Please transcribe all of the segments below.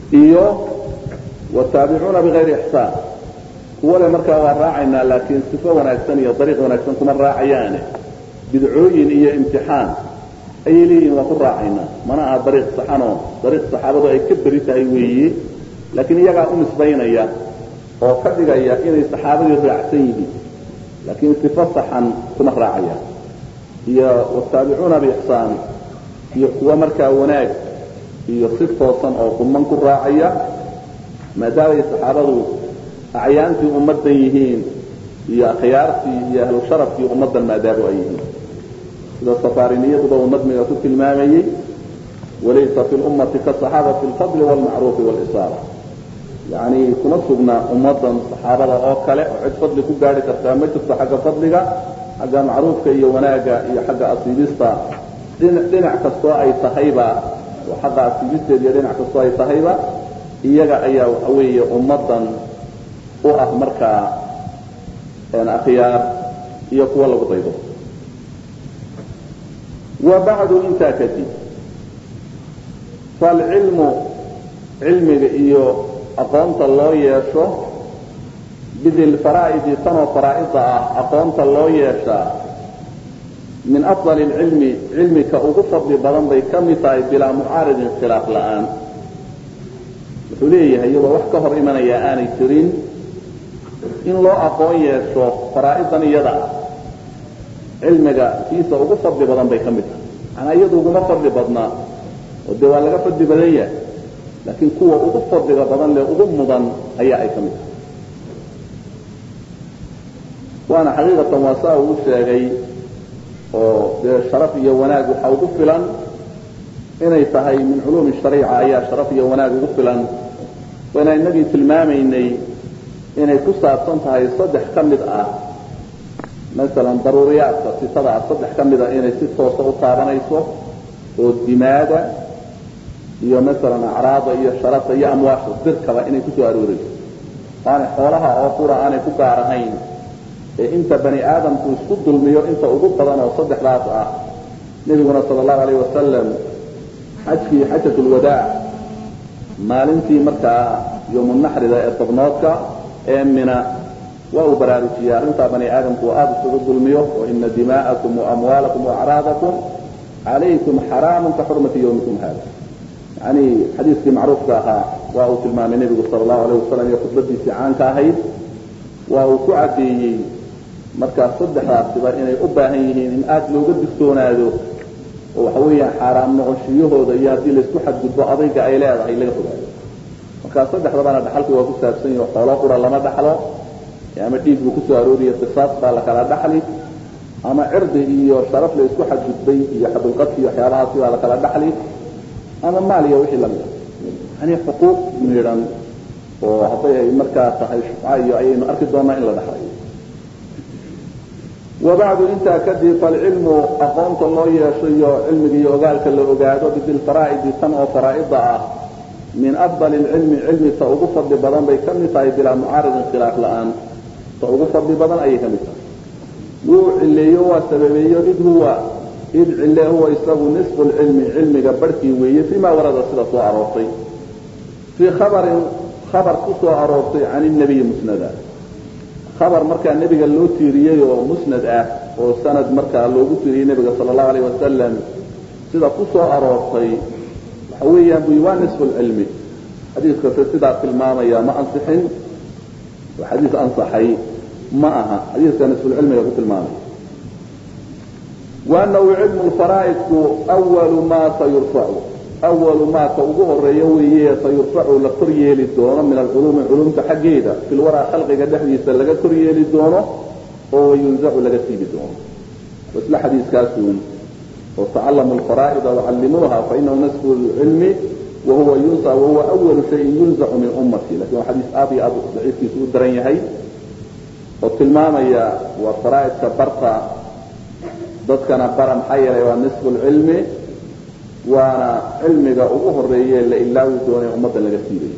iyo wataabicuuna bigayri ixsaan kuwale markaa waa raacaynaa laakiin sifo wanaagsan iyo dariiq wanaagsan kuma raacayaane bidcooyin iyo imtixaan ayay leeyihin waa ku raacaynaa mana aha dariiq saxanoo dariiq saxaabadu ay ka beri tahay weeye laakiin iyagaa u nisbaynaya oo ka dhigaya inay saxaabadii raacsan yihiin laakiin sifo saxan kuma raacayaan iyo wataabicuuna biixsaan iyo kuwa markaa wanaag iyo si toosan oo quman ku raacaya maadaamay saxaabadu acyaantii ummaddan yihiin iyo akhyaartii iyo ahlu sharafkii ummaddan maadaama ay yihiin sida safaariniyaduba uu nadmiga ku tilmaamayey walaysa fi lummati kasaxaabati alfadli waalmacruufi waalisaara yacni kuma sugna ummaddan saxaabada oo kale oo cid fadli ku gaari kartaa ma jirto xagga fadliga xagga macruufka iyo wanaagga iyo xagga asiibista dhinac kastoo ay tahayba oo xagga asiibisteed iyo dhinac kastoo ay tahayba iyaga ayaa waxa weeye ummaddan u ah markaa akhyaar iyo kuwa lagu daydo wa bacdu intaa kadib falcilmu cilmiga iyo aqoonta loo yeesho bidilfaraa'idi tanoo faraa'ida ah aqoonta loo yeeshaa min afdali lcilmi cilmika ugu fadli badan bay ka mid tahay bilaa mucaaridin khilaaf la'aan wuxuu leeyahay iyadoo wax ka hor imanaya aanay jirin in loo aqoon yeesho faraa'idan iyada ah cilmiga kiisa ugu fadli badan bay ka mid tahay manaa iyadu uguma fadli badnaa oo dee waa laga fadli badan yahay laakiin kuwa ugu fadliga badan lee ugu mudan ayaa ay ka mid tahay waana xaqiiqatan waa saa uu sheegay oo dee sharaf iyo wanaag waxa ugu filan inay tahay min culuumi shariica ayaa sharaf iyo wanaag ugu filan waana inagii tilmaamaynay inay ku saabsan tahay saddex ka mid ah masalan daruuriyaadka sifadaa saddex ka mid ah inay si toosa u taabanayso oo dimaada iyo masalan acraada iyo sharafta iyo amwaasha dirkaba inay ku soo aroorayso aanay xoolaha oo qura aanay ku gaar ahayn ee inta bani aadamku isku dulmiyo inta ugu badan oo saddexdaas ah nebiguna sala allahu alayh wasalam xajkii xajatulwadaac maalintii markaa yowmunaxrida ee tobnoodka ee mina waa uu baraarujiyey arrintaa bani aadamku oo aada isugu dulmiyo wa ina dimaa'akum waamwaalakum waacraadakum calaykum xaraamun ka xurmati yawmikum hada yani xadiiskii macruufka ahaa waa uu tilmaamay nebigu sala allahu alayh wasalam iyo khudbadiisii caanka ahayd waa uu ku caddeeyey markaa saddexdaasiba inay u baahan yihiin in aada looga digtoonaado oo waxa weeyaan xaaraam noqoshiyahooda iyo haddii laisku xadgudbo adayga ay leedahay laga fogaado markaa saddexdabana dhaxalku waa ku saabsan yaho xoolo qura lama dhaxlo ama dhiig buu kusoo arooriya qisaas baa la kala dhaxli ama cirdi iyo sharaf la isku xadgudbay iyo xadulqadki iyo waxyaabahaasi baa la kala dhaxli ama maal iyo wixii lamida yani xuquuq miidhan oo hadday ay markaa tahay shufca iyo ayaynu arki doonaa in la dhaxlayo wabacdu intaa kadib falcilmu aqoonta loo yeesho iyo cilmiga iyo ogaalka la ogaado bidilfaraa'idi tan oo faraa'ida ah min afdali lcilmi cilmita ugu fadli badan bay ka mid tahay bilaa mucaaridin khilaaf la'aan ta ugu fadli badan ayay ka mid tahay wuu cileeyo waa sababeeyo id cile huwa isagu nisfu lcilmi cilmiga barhkii weeye fiima warada sida soo aroortay fii khabar ku soo aroortay can nabiyi musnada khabar markaa nebiga loo tiiriyey oo musnad ah oo sanad markaa loogu tiiriyey nebiga sala allahu alayh wasalam sida ku soo aroortay waxa weeyaan bu waa nisfu lcilmi xadiiskase sidaa tilmaamaya ma ansixin oo xadiis ansaxay ma aha xadiiska nisfulcilmiga ku tilmaamaya waanahu cilmu lfaraa'idku awalu maa sayurfacu awalu maaka ugu horeeya weeye sayurfacu la kor yeeli doono min alculuumi culumta xaggeeda filwaraa khalqiga dhexdiisa laga kor yeeli doono oo wayunzacu laga siibi doono isla xadiiskaasuun oo tacallamu alfaraa'ida wacallimuuha fainahu nasfu lcilmi wahuwa awalu shayin yunzacu min ummati lakin waa xadiis aad iyo aad daciifkiisu u daran yahay oo tilmaamaya waa faraa'idka barta dadkana bara maxaa yeelay waa nisfu lcilmi waana cilmiga ugu horeeye la ilaawi doonay ummadda laga siibayo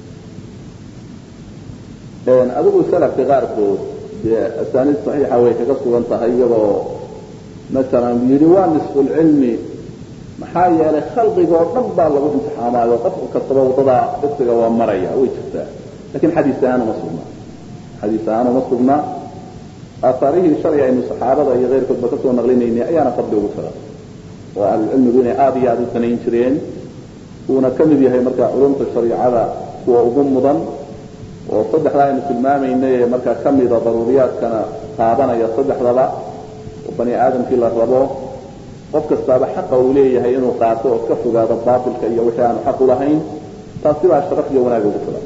adigu salafka qaarkood dee asaaniid saxiixa way kaga sugan tahay iyadoo masalan yidhi waa nisfu lcilmi maxaa yeelay khalqiga oo dhan baa lagu imtixaamaayo qof kastaba wadada dhibsiga waa maraya way jirtaa laakiin xadiis ahaan uma sugna asaarihii shalay aynu saxaabada iyo keyrkoodba ka soo naqlinaynay ayaana fadli ugu filan oo ahlucilmigu inay aada iyo aada u sanayn jireen uuna ka mid yahay markaa culumta shariicada kuwa ugu mudan oo saddexdaa aynu tilmaamaynay ee markaa ka mida daruuriyaadkana qaadanaya saddexdaba oo bani aadamkii la rabo qof kastaaba xaqa uu leeyahay inuu qaato oo ka fogaado baatilka iyo wixii aanu xaq u lahayn taas sidaa sharaf iyo wanaag ugu filan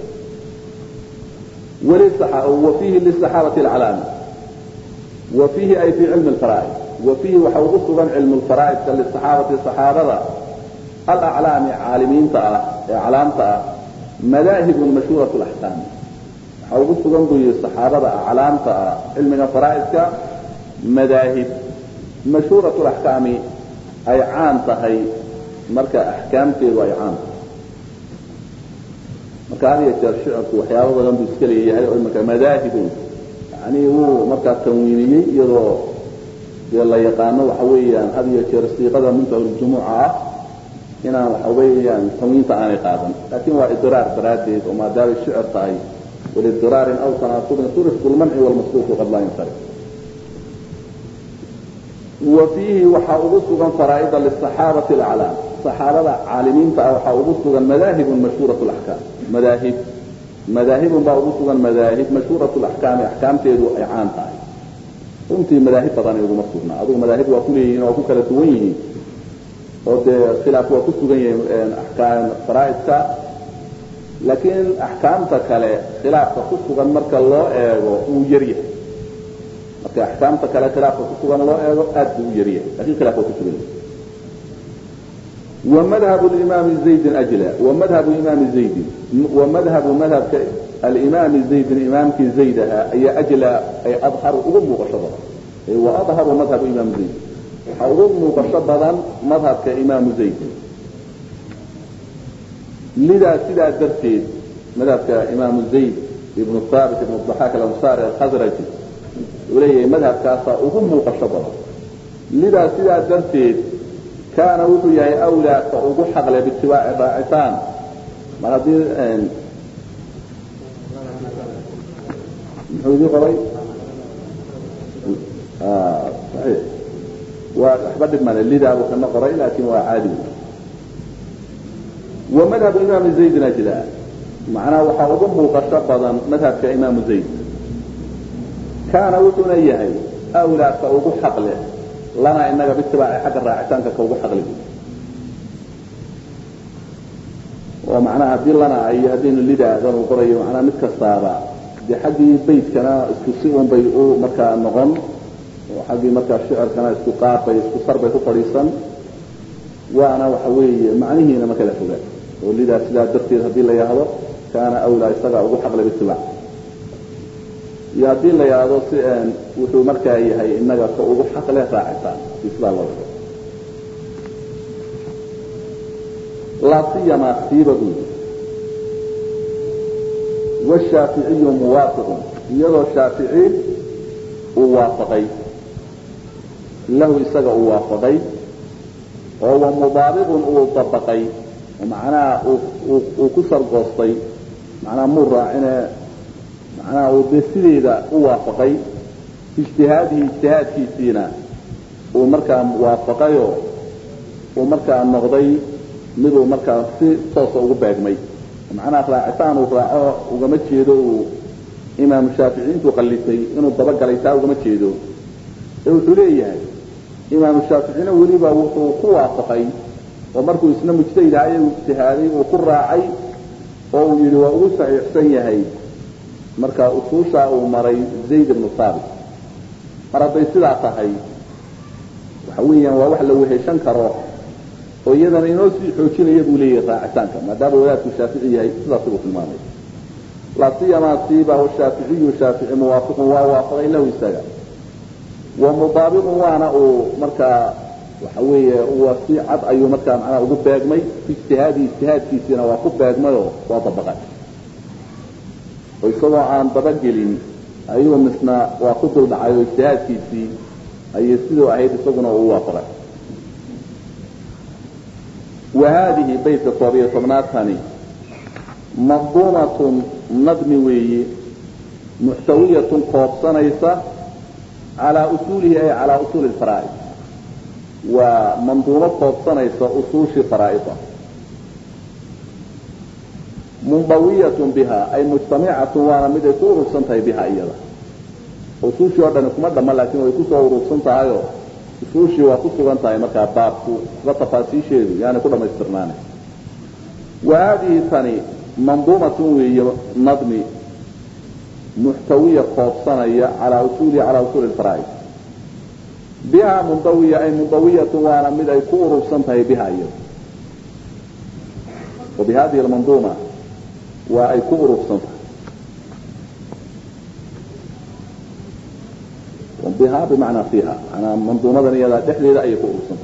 wafiihi lisaxaabati alcalaami wafiihi ay fii cilmi lfaraa'id wafiihi waxa ugu sugan cilmu lfaraa'idka lisaxaabati saxaabada alaclaami caalimiinta ah ee aclaamta ah madaahibun mashhuurat laxkaam waxaa ugu sugan buu yihi saxaabada aclaamta ah cilmiga faraa'idka madaahib mashhuurat laxkaami ay caan tahay marka axkaamteedu ay caan tahay marka had iyo jeer shicirku waxyaaba badan buu iska leeyahay oo imanka madaahibu yani wuu markaa tanwiiniyey iyadoo dee la yaqaano waxa weeyaan had iyo jeer siiqada muntahajumuuca ah inaan waxa weeyaan tanwiinta aanay qaadan laakin waa idiraar daraaddeed oo maadaamay shicir tahay walidiraarin aw tanaasubin surif lmanci walmasruufu qad laa yansarif وفيه waxaa ugu sugan faraaida liلصaxaabati اlaclaam صaxaabada caalimiinta ah waxaa ugu sugan madaahib mashhuuraة اlaxkaam madaahibun baa ugu sugan madaahib mashhuuraة اlaxkaami axkaamteedu ay caan tahay runtii madaahib badanay uguma sugna adugu madaahib waa ku leeyihiin waa ku kala duwan yihiin oo dee khilaaf waa ku sugan yahay axkaam faraaidka laakiin axkaamta kale khilaafka ku sugan marka loo eego uu yar yahay marka axkaamta kale khilaafka ku sugan loo eego aad buu u yaryahay lakin khilaaf waa ku sugan yahay ومذهب الإمام زيد أجلى ومذهب الإمام زيد ومذهب مذهب الإمام زيد الإمام في زيدها أي أجلى أي أظهر أغم وشبرا وأظهر مذهب الإمام زيد أغم وشبرا مذهب كإمام زيد لذا سيدا درتين مذهب كإمام زيد ابن الثابت ابن الضحاك الأنصاري الخزرجي وليه مذهب كاسا أغم وشبرا لذا سيدا درتين كان وحو يهي أولى فأوغو حقل باتباع الراعتان ما هذه محوذي قرأي صحيح وأحبدت من اللي ذا وكما قرأي لكن هو عادي ومذهب الإمام زيد نجلاء معناه وحاوضمه قشبضا مذهب كإمام زيد كان وحو يهي أولى فأوغو حقله lana inaga bitibaaci xagga raacitaanka ka ugu xaqli oo macnaha haddii lana iyo haddaynu lidaadan u qorayo macnaha mid kastaaba dee xaggii baydkana isku si un bay u markaa noqon oo xaggii markaa shicirkana isku qaabay isku sarbay ku fadhiisan waana waxa weeye macnihiina ma kala foga oo lidaa sidaa darteed haddii la yahdo kaana awlaa isaga ugu xaqli bitibaac iyo haddii la yidhaahdo si wuxuu markaa yahay inaga ka ugu xaq leh raacitaan sidaa loo wado laa siyama siibadu washaaficiyu muwaafiqun iyadoo shaafici uu waafaqay lahu isaga uu waafaqay oo wa mudaabiqun uu dabaqay oo macnaha uu ku sargoostay macnaha muu raacine macnaha uu dee sideeda u waafaqay ijtihaadihi ijtihaadkiisiina uu markaa waafaqayoo uu markaa noqday miduu markaa si toosa ugu beegmay macnaha raacitaan uu raaco ugama jeedo uu imaamu shaafici intuu qallifay inuu dabagalay taa ugama jeedo ee wuxuu leeyahay imaamu shaaficina weliba wuxuu ku waafaqay oo markuu isna mujtahidahaye uu ijtihaaday uu ku raacay oo uu yidhi waa ugu saxiixsan yahay marka usuusha uu maray zayd ibn saabit mar hadday sidaa tahay waxa weeyaan waa wax la weheshan karo oo iyadana inoo sii xoojinaya buu leeyahay raacitaanka maadaama wadaadku shaafici yahay sidaas buu tilmaamay laa siyamaa siibahu shaaficiyu shaafici muwaafiqun waa waafaqay lahu isaga wa mudaabiqun waana uu markaa waxa weeye waa si cad ayuu markaa macnaha ugu beegmay ijtihaadkiisiina waa ku beegmayoo waa dabaqay oo isagoo aan dabagelin ayuu misna waa ku dul dhacay oo ijtihaadkiisii ayay sidoo ahayd isaguna uu waafaqay وهذه بيت الطبيعة صمناتني منظومة نظم وي محتوية قابصنيسة على أصوله أي على أصول الفرائض ومنظومة قابصنيسة أصول فرائضة منضوية بها أي مجتمعة وانا مدى كورو سنتهي بها إيضا أصول شيء وردنا كمدى ما لكن ويكوسوا ورو سنتهي أصول شيء وكوسوا سنتهي مكا بابكو وتفاسي شيء يعني كل ما يسترنانه وهذه ثاني منظومة نظم محتوية قابصنية على أصول الفرائض بها منضوية أي منضوية وانا مدى كورو سنتهي بها إيضا وبهذه المنظومة وأي كبر الصنف وبها بمعنى فيها أنا منظومة إذا دحلي لا أي كبر الصنف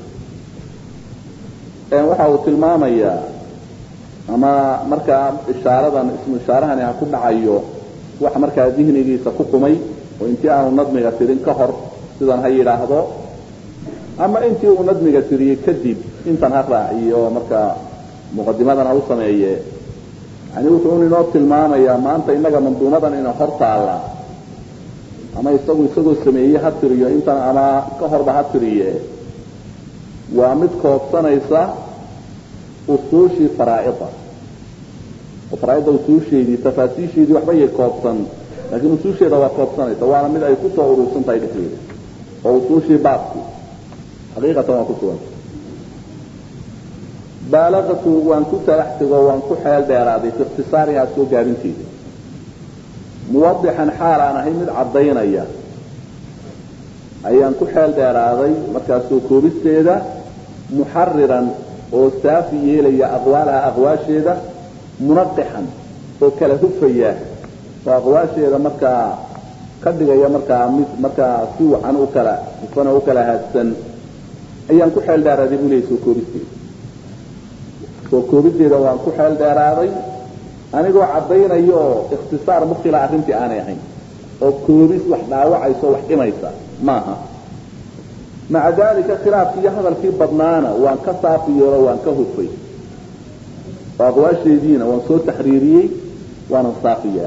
وحاو تلمامية أما مركا إشارة اسم إشارة أنا أكون عيو وح مركا ذهني سكوكمي وإنتي أنا نظمي غسرين كهر سيدان هاي راهضو أما إنتي ونظمي غسرين كذب إنت نهقرا عيو مركا مقدمة أنا أوصمي يعني وحوني نوت الماما يا ما أنت إنك منظومة إنه حرط الله أما يسوي السمية هاترية أنت أنا كهر بهاترية وعمد كوبسنا يسا أصوشي فرائضة وفرائضة أصوشي دي تفاسيشي دي وحبية كوبسن لكن أصوشي دوا كوبسنا يسا وعلى مدى يكسوا عروسن تايد خير وأصوشي بابكو حقيقة ما كسوا بالغت وان كنت احتض وان كحال ديرادي في اختصارها سو غارنتي موضحا حال انا هي مid cadeynaya ayaan ku xeel dheeraaday markaas soo koobisteeda muharriran oo saafi yeelaya aqwaalaha aqwaasheeda munaqixan oo kala hufaya aqwaasheeda markaa ka dhigaya markaa si wacan u kala haadsan ayaan ku xeel dheeraaday buu leeyahay soo koobisteeda وكوبيديدا وان ku xeel dheeraaday anigoo cadeynayo ikhtisaar mukhila arintii aanay ahayn oo koobis wax dhaawacayso wax dhimaysa maaha مع ذلك خلاف في هذا الكي بدنانا وان كصافيو وان كهفي واغواشيدينا وان سو تحريري وان صافيا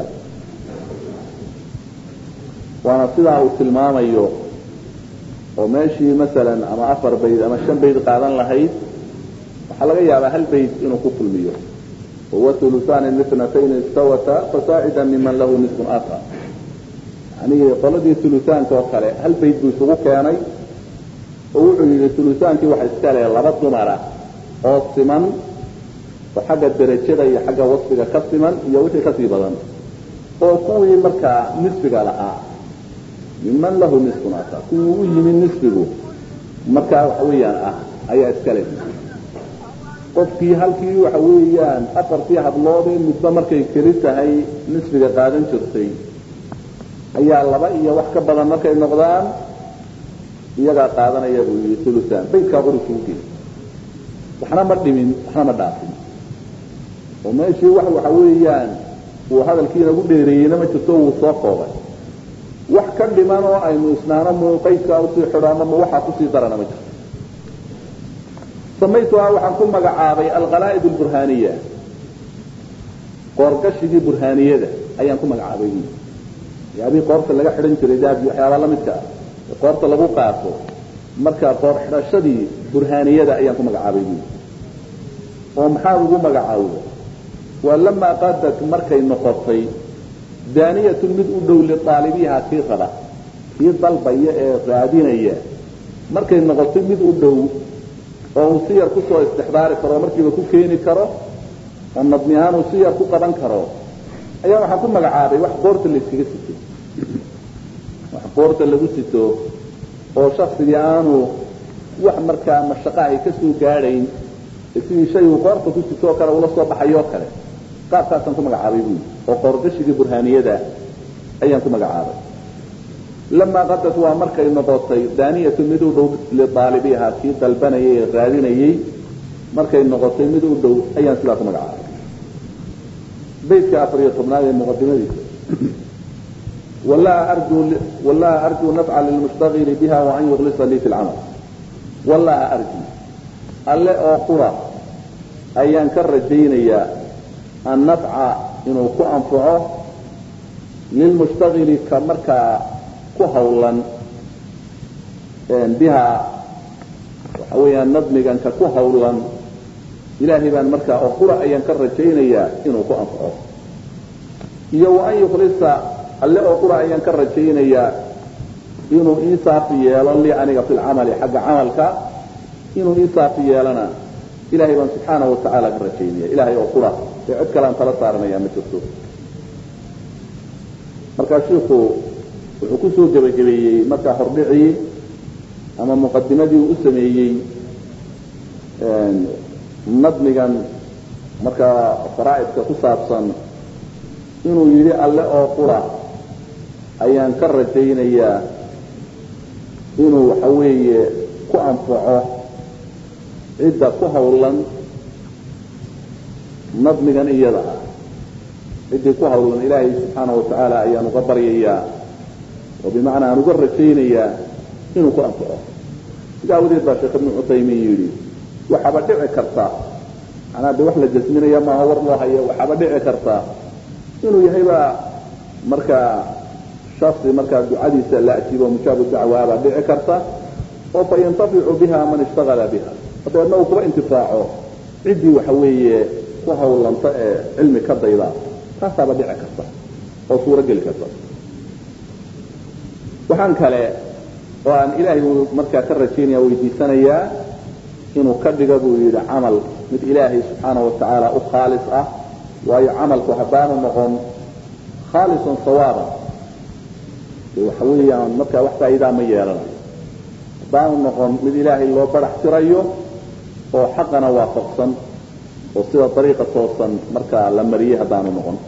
وانا سدا وتلماميو وماشي مثلا اما افر بيد اما شن بيد قادن لهيد waxa laga yaabaa hal bayd inuu ku kulmiyo oo thuluthan mithnatayn istawata fasa'ida mimman lahu nisbun akhar yani qoladii thuluthan oo kale hal bayd buu isugu keenay oo wuxuu yiri thuluthankii waxa iska leh laba dumara oo siman oo xagga darajada iyo xagga wasfiga ka siman iyo wixii ka sii badan oo kuwii markaa nisbiga lahaa mimman lahu nisbun akhar kuwii yimin nisbigu markaa waxa weeyaan ayaa iska leh qofkii halkii waxa weeyaan afartii hadlood ee muddo markay keli tahay nisbiga qaadan jirtay ayaa laba iyo wax ka badan markay noqdaan iyaga qaadanaya buu thuluthan baydka qorshooyinka waxna ma dhimin waxna ma dhaafin oo meeshii waxa weeyaan uu hadalkiina ugu dheereeyay ma jirto uu soo qoobay wax ka dhiman oo aynu isnaana muuqayka u sii xidhaano ma waxa ku sii darana ma jirto سميتها وحن كل مقعابي الغلائد البرهانية قرقشي برهانية ده أيام كل مقعابي يعني قرص اللي قاعد حرنت الرجال يحيى الله متى قرص اللي بو قاسو مركا قرص حرشدي برهانية ده أيام كل مقعابي ومحاول مقعاوي ولما قادت مركا النقطي دانية المدء لطالبيها في صلاة في طلبية رادينية مركا النقطي المدء oo siyar ku soo istixbaari karo markiiba ku keeni karo oo nadmiyan oo siyar ku qaban karo ayaa waxa ku magacaabay wax qoorta la iskaga sito wax qoorta lagu sito oo shakhsiga aanu wax markaa mashaqo ay ka soo gaadhayn sidii shay uu qoorta ku sito kara ula soo baxayo kale qaabkaasan ku magacaabay oo qoordashigii burhaaniyada ayaan ku magacaabay لما قدت وامرك النقطي دانية مدو دو لطالبيها في طلبانية غادينية مركي النقطي مدو دو أيان سلاك مقعاد بيت كافرية طبناء المقدمة دي والله أرجو نفع للمشتغل بها وأن يغلص لي في العمل والله أرجو ألا أقرأ ayaan ka rajaynayaa annafca inuu ku anfaco lilmushtagili ka markaa ku hawlan biha waxa weeyaan nadmigan ka ku hawlan ilaahay baan markaa oo qura ayaan ka rajaynayaa inuu ku anfaco iyo wa an yukhlisa alle oo qura ayaan ka rajaynayaa inuu ii saafi yeelo li aniga fi lcamali xagga camalka inuu ii saafi yeelana ilahay baan subxaanahu watacaala ka rajaynaya ilahay oo qura ee cid kalean tala saaranaya ma jirto markaa shiiku wuxuu kusoo gebagabeeyey markaa hordhicii ama muqadimadii uu u sameeyey nadmigan markaa faraa'idka ku saabsan inuu yidhi alle oo qura ayaan ka rajaynayaa inuu waxa weeye ku anfaco cidda ku hawlan nadmigan iyada ah ciddii ku hawlan ilaahay subxaanahu watacaala ayaan uga baryayaa oo bimacnaa aan uga rajaynayaa inuu ku anfaco sidaa awadeed baa sheekh ibnu cuthaymiin yidhi waxaaba dhici karta manaa de wax la jasminaya maaha war loo hayo waxaaba dhici karta inuu yahay baa markaa shaksi markaa ducadiisa la ajiibo mujaabu dacwaabaa dhici karta oo fa yantaficu biha man ishtagala biha dabeedna uu kuba intifaaco ciddii waxa weeye ku hawlanta ee cilmi ka dayda taasaaba dhici karta oo suuro geli karta waxaan kale oo aan ilaahay markaa ka rajaynaya weydiisanayaa inuu ka dhiga buu yidhi camal mid ilaahay subxaanahu watacaala u khaalis ah waayo camalku haddaanu noqon khaalisan sawaaban waxa weeyaan markaa wax faa'iidaa ma yeelanayo haddaanu noqon mid ilaahay loo barax tirayo oo xaqana waafaqsan oo sida dariiqa toosan markaa la mariyey haddaanu noqon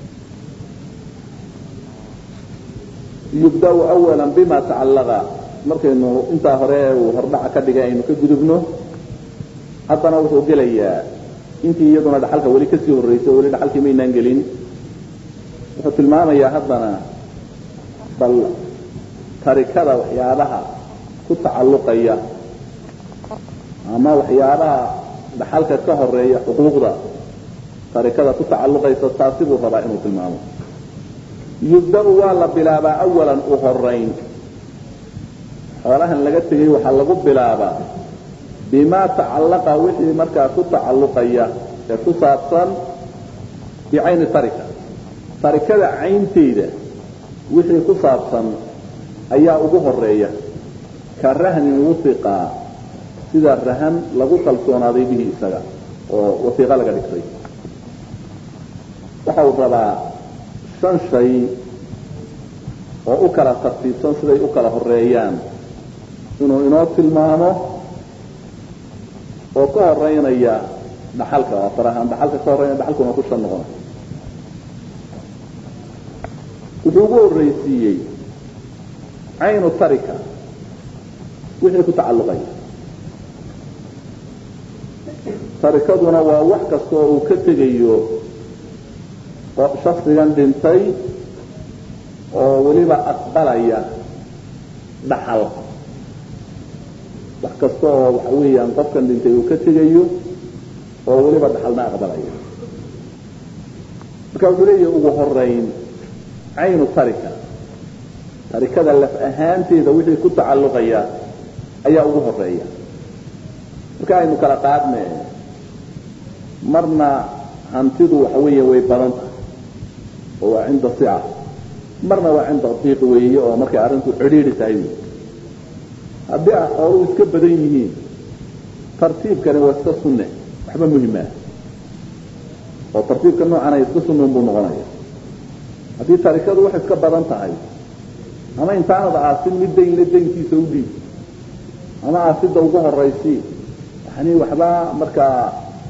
yubda awala bima tacallaqa markaynu intaa hore uu hordhaca ka dhigay aynu ka gudubno haddana wuxuu gelayaa intii iyaduna dhaxalka weli kasii horraysay weli dhaxalkii maynaan gelin wuxuu tilmaamayaa haddana bal tarikada waxyaabaha ku tacalluqaya ama waxyaabaha dhaxalka ka horeeya xuquuqda tarikada ku tacalluqaysa taasi buu rabaa inuu tilmaamo yubda-u waa la bilaabaa awalan u horayn xoolahan laga tegay waxaa lagu bilaabaa bimaa tacallaqa wixii markaa ku tacalluqaya ee ku saabsan bicayni tarika tarikada caynteeda wixii ku saabsan ayaa ugu horeeya ka rahnin wasiqa sida rahan lagu kalsoonaaday bihi isaga oo wasiiqa laga dhigtay waxa uu rabaa 5 shay oo u kala tartiibsan siday u kala horeeyaan inuu inoo tilmaamo oo ka horeynaya dhaxalka oo farahan dhaxalka ka horeynaya dhaxalkuna ku shan noqon wuxuu ugu horreysiiyey caynu tarika wixii ku tacalluqaya tarikaduna waa wax kasta oo uu ka tegayo shaksigan dhintay oo weliba aqbalaya dhaxal wax kasta oo waxa weeyaan qofkan dhintay uu ka tegayo oo weliba dhaxalna aqbalaya marka wuxuu leeyahay ugu horeyn caynu tarika tarikada laf ahaanteeda wixii ku tacalluqaya ayaa ugu horeeya marka aynu kala qaadne marna hantidu waxa weeye way badan tahay oo waa cinda sica marna waa cinda diiq weeye oo markay arrintu cidhiidhi tahay haddii xooluhu iska badan yihiin tartiibkani waa iska sunne waxba muhima oo tartiibka noocan ay iska sunnuun buu noqonaya haddii tarikadu wax iska badan tahay ama intaanad aasin mid daynla daynkiisa u dhiib ama aasidda ugu horaysi yani waxba markaa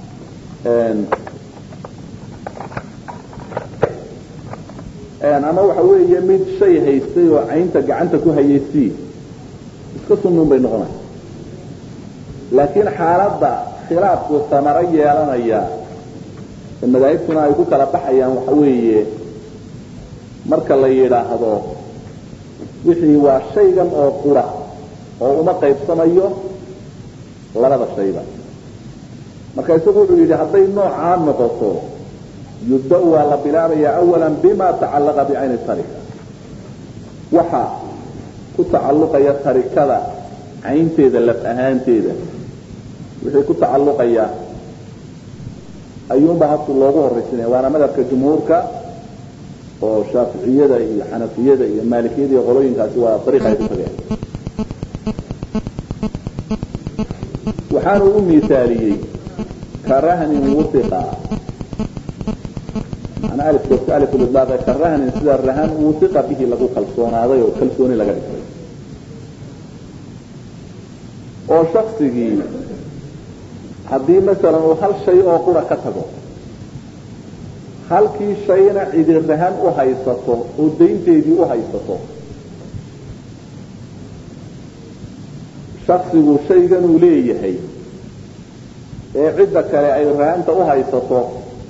ama waxa weeye mid shay haystay oo caynta gacanta ku hayaysii iska sunnuun bay noqonaya laakiin xaaladda khilaafku samaro yeelanaya madaahibtuna ay ku kala baxayaan waxa weeye marka la yidhaahdo wixii waa shaygan oo qura oo uma qaybsamayo labada shayba marka isagu wuxuu yidhi hadday noocaa noqoto yubda waa la bilaabaya awalan bima tacallaqa bicayni tarika waxa ku tacalluqaya tarikada caynteeda laf ahaanteeda wixii ku tacalluqaya ayuunba habku loogu horraysinaya waana madhabka jumhuurka oo shaaficiyada iyo xanafiyada iyo maalikiyada iyo qolooyinkaasi waa dariiqa ay ku tageen waxaanu u miisaaliyey karahnin wutiqa macnaa alifkoodka alifulidlaaq karahnin sida rahan wutiqa bihi lagu kalsoonaaday oo kalsooni laga dhigtay oo shaksigii haddii masalan uu hal shay oo qura ka tago halkii shayna cidi rahan u haysato oo daynteedii u haysato shaksigu shaygan uu leeyahay ee cidda kale ay rahanta u haysato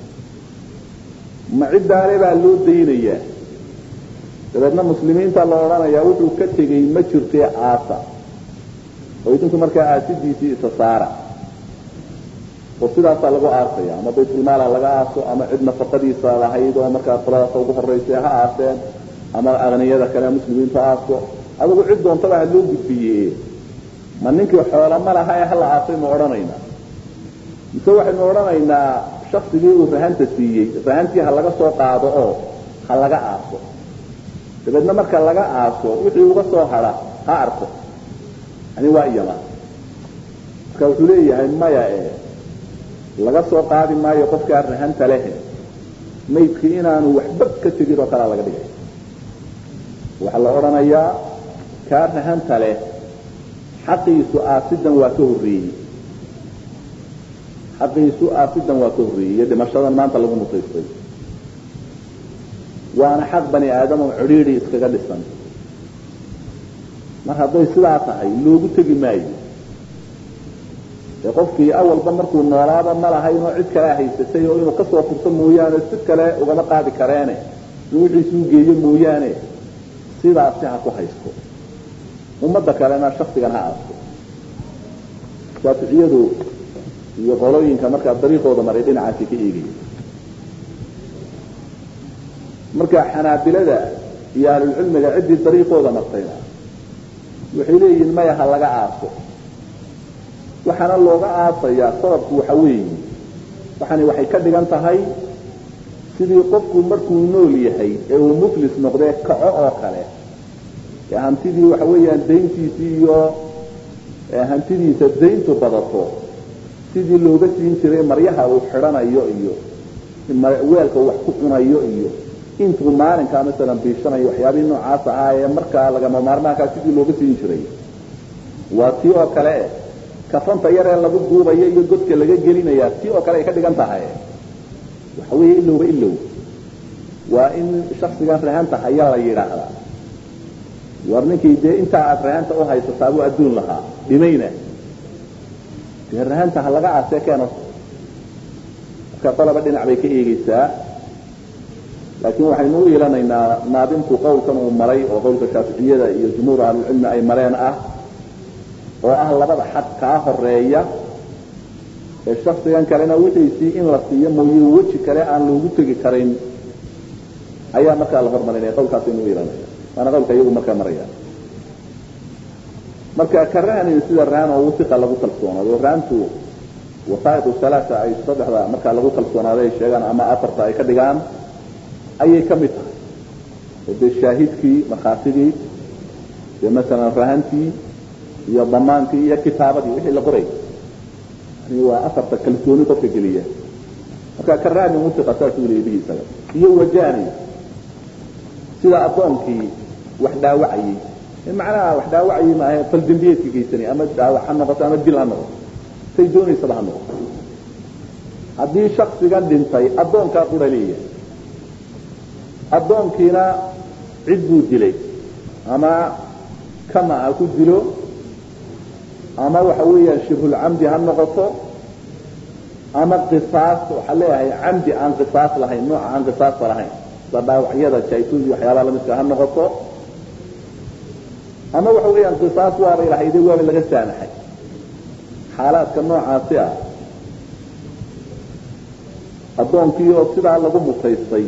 ma ciddaale baa loo daynayaa dabeedna muslimiinta la odhanayaa wuxuu ka tegey ma jirtee aasa oo idinku markaa aasidiisii isa saara oo sidaasaa lagu aasaya ama baytulmaala laga aaso ama cid nafaqadiisa lahayd oo markaa qoladaasa ugu horraysay ha aaseen ama aqniyada kale muslimiintu aaso adigu cid doontaba ha loo gudbiye ma ninkii xoola ma laha ee hala aasay ma odhanaynaa mise waxaynu odhanaynaa shaksigii uu rahanta siiyey rahantii ha laga soo qaado oo ha laga aaso dabeedna marka laga aaso wixii uga soo hadha ha arko yani waa iyama marka wuxuu leeyahay maya laga soo qaadi maayo qofkaa rahanta lehe maydkii inaanu waxba ka tegin oo kalea laga dhigay waxaa la odhanayaa kaa rahanta leh xaqiisu aasidan waa ka horreeyey xaqiisu aasidan waa ka horreeyey iyo dhimashadan maanta lagu mutaystay waana xaq bani aadam oo cidhiidhi iskaga dhisan mar hadday sidaa tahay loogu tegi maayo ee qofkii awalba markuu noolaaba ma lahaynoo cid kalea haysatay oo inuu kasoo furto mooyaane si kale ugama qaadi kareene in wixiisuu geeyo mooyaane sidaasi ha ku haysto ummadda kalena shaksigan ha aasto shaaficiyadu iyo qolooyinka markaa dariiqooda maray dhinacaasi ka eegaya marka xanaabilada iyo ahlulcilmiga ciddii dariiqooda martayna waxay leeyihiin maya ha laga aaso waxaana looga aasayaa sababku waxa weeye waxani waxay ka dhigan tahay sidii qofku markuu nool yahay ee uu muflis noqdee kaco oo kale ee hantidii waxa weeyaan dayntiisii iyo hantidiisa dayntu badato sidii looga siin jiray maryaha uu xidhanayo iyo weelka wax ku cunayo iyo intuu maalinkaa masalan biishanayo waxyaabihii noocaas ahaa ee markaa lagama maarmaankaa sidii looga siin jiray waa tii oo kale kafanta yaree lagu duubayo iyo godka laga gelinayaa tii oo kale ay ka dhigan tahay waxa weeye ilowba ilow waa in shaksigan rahanta haya la yidhaahdaa war ninkii dee intaa aad rahanta u haysataa buu adduun lahaa dhimayna dee rahanta ha laga aasee keeno marka qolaba dhinac bay ka eegeysaa laakiin waxaynu u ilanaynaa naadimku qowlkan uu maray oo qowlka shaaficiyada iyo jumhuur ahlulcilmi ay mareen ah oo ah labada xaq kaa horeeya ee shaksigan kalena wixiisii in la siiyo mooye weji kale aan loogu tegi karin ayaa markaa la hormarinaya qowlkaasaynu u ilanaya waana qowlka iyagu markaa maraya marka karahnin sida rahan oo wasiqa lagu kalsoonaado rahantu wasaa'iq salaasa ay saddexda markaa lagu kalsoonaaday ay sheegaan ama afarta ay ka dhigaan ayay ka mid tahay oo dee shaahidkii markhaatigii dee masalan rahantii iyo damaankii iyo kitaabadii wixii la qoray yani waa afarta kalsooni qofka geliya marka karahnin wasiqa saasuu leeyahay bihi isaga iyo wajani sida addoonkii wax dhaawacayay macnaha wax dhaawacayay maaha fal dembiyeedka geysanay ama dhaawac ha noqoto ama dil ha noqoto say doonaysaba ha noqoto haddii shaksigan dhintay addoonkaa qura leeyahay addoonkiina cid buu dilay ama kama ha ku dilo ama waxa weeyaan shibhulcamdi ha noqoto ama qisaas waxaa leeyahay camdi aan qisaas lahayn nooca aan qisaasta lahayn sida dhaawacyada jaytuudi waxyaalaha lamidka ha noqoto ama waxa weeyaan qisaas waabay lahayde waaba laga saamaxay xaalaadka noocaasi ah addoonkii oo sidaa lagu mutaystay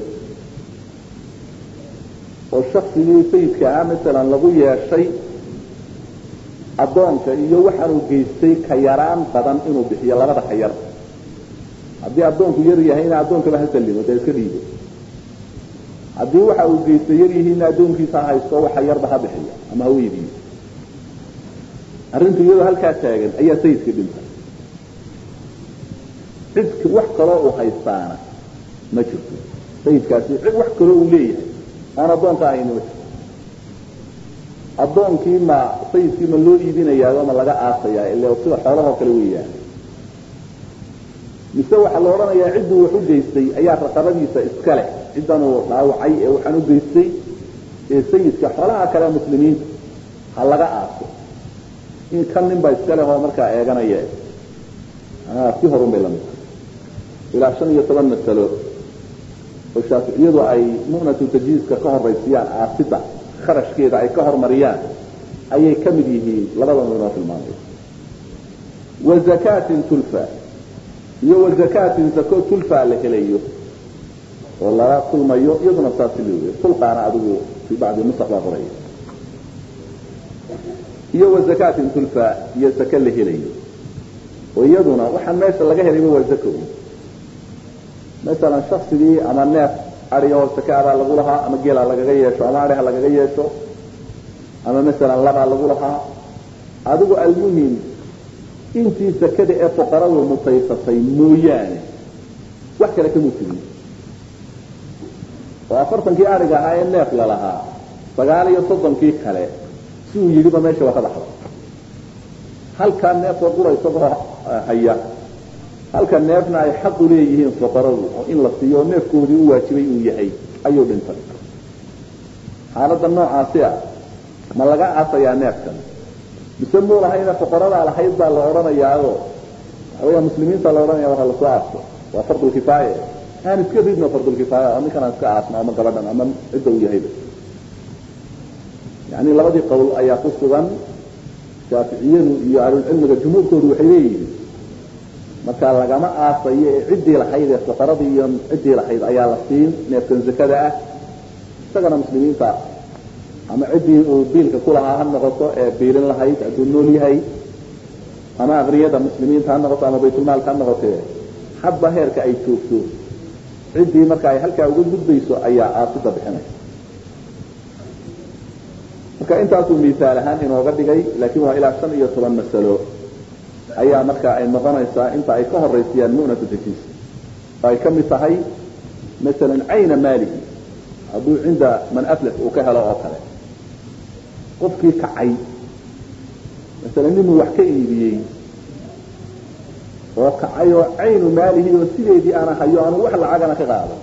oo shaksigii sayidka ah masalan lagu yeeshay addoonka iyo waxaanuu geystay ka yaraan badan inuu bixiyo labada ka yar haddii addoonku yar yahayna addoonkaba ha sallimo dee iska dhiibo haddii waxa uu geystay yar yihiinna addoonkiisa ha haysto waxa yarba ha bixiyo ama ha weydiiyo arrintu iyadoo halkaa taagan ayaa sayidka dhintay cid wax kaloo uu haystaana ma jirto sayidkaasi cid wax kaloo uu leeyahay aan addoonka ahayni ma jirto addoonkii ma sayidkii ma loo iibinayaa ma laga aasayaa ila sida xoolahoo kale weeyaan mise waxaa la odhanayaa cidduu wax u geystay ayaa raqabadiisa iska leh ciddanuu dhaawacay ee waxaan u geystay ee sayidka xoolaha kale muslimiinta ha laga aaso in kan nin baa iska leh oo markaa eeganaya si horun bay lamid ilaa 15 masalo oo shaaficiyadu ay mu'natu tajhiizka ka horeysiyaan aasida kharashkeeda ay ka hormariyaan ayay ka mid yihiin labada noo tilmaamay wa zakatin tulfa iyo wa zakatin zako tulfa la helayo oo la kulmayo iyaduna taasi leeyahay tulqaana adigu fi bacdi nusakha qoray iyo wa zakatin tulfa iyo zaka la helayo oo iyaduna waxaan meesha laga helay waa zako مثلا شخصي أما الناس أريه السكارة لقولها أما جيلا لقى يشو أما أريها لقى يشو أما مثلا لبع لقولها أدو المهم إنتي سكدة فقراء والمطيسسين موياني وحكى لك المسلمين وأفرطا كي أرجع هاي الناس لها فقال يصدم كي خلاه سو يجيب ماشي وخذ حرام هل كان الناس وقوله يصدها هيا halka neefna ay xaq u leeyihiin fuqaradu oo in la siiyo neefkoodii u waajibay uu yahay ayuu dhintay xaaladda noocaasi ah ma laga aasayaa neefkan mise muu lahayna fuqarada lahayd baa la odhanayaa oo muslimiinta la odhanayaa waxa la soo aaso waa fardul kifaaya aan iska ridno fardul kifaaya ama kana iska aasno ama gabadhan ama cidda uu yahay yani labadii qowl ayaa ku sugan shaaficiyadu iyo ahlul cilmiga jumhuurkoodu waxay leeyihiin marka lagama aasayo cidii lahayd ee fuqaradii iyo cidii lahayd ayaa la siin neefkan zakada ah isagana muslimiinta ama cidii uu biilka ku lahaa ha noqoto ee biilin lahayd hadduu nool yahay ama aqriyada muslimiinta ha noqoto ama baytulmaalka ha noqoto habba heerka ay joogto cidii marka ay halkaa uga gudbayso ayaa aasida bixinaysa marka intaasuu misaal ahaan inooga dhigay laakiin waa ilaa 15 masalo ayaa marka ay noqonaysaa inta ay ka horeysiyaan mu'natu tajhiis ay ka mid tahay مثلا ayna maalihi hadduu cinda man aflaf uu ka helo oo kale qofkii kacay مثلا ninuu wax ka iibiyey oo kacay oo aynu maalihi oo sideedii ana hayo aan wax lacagana ka qaado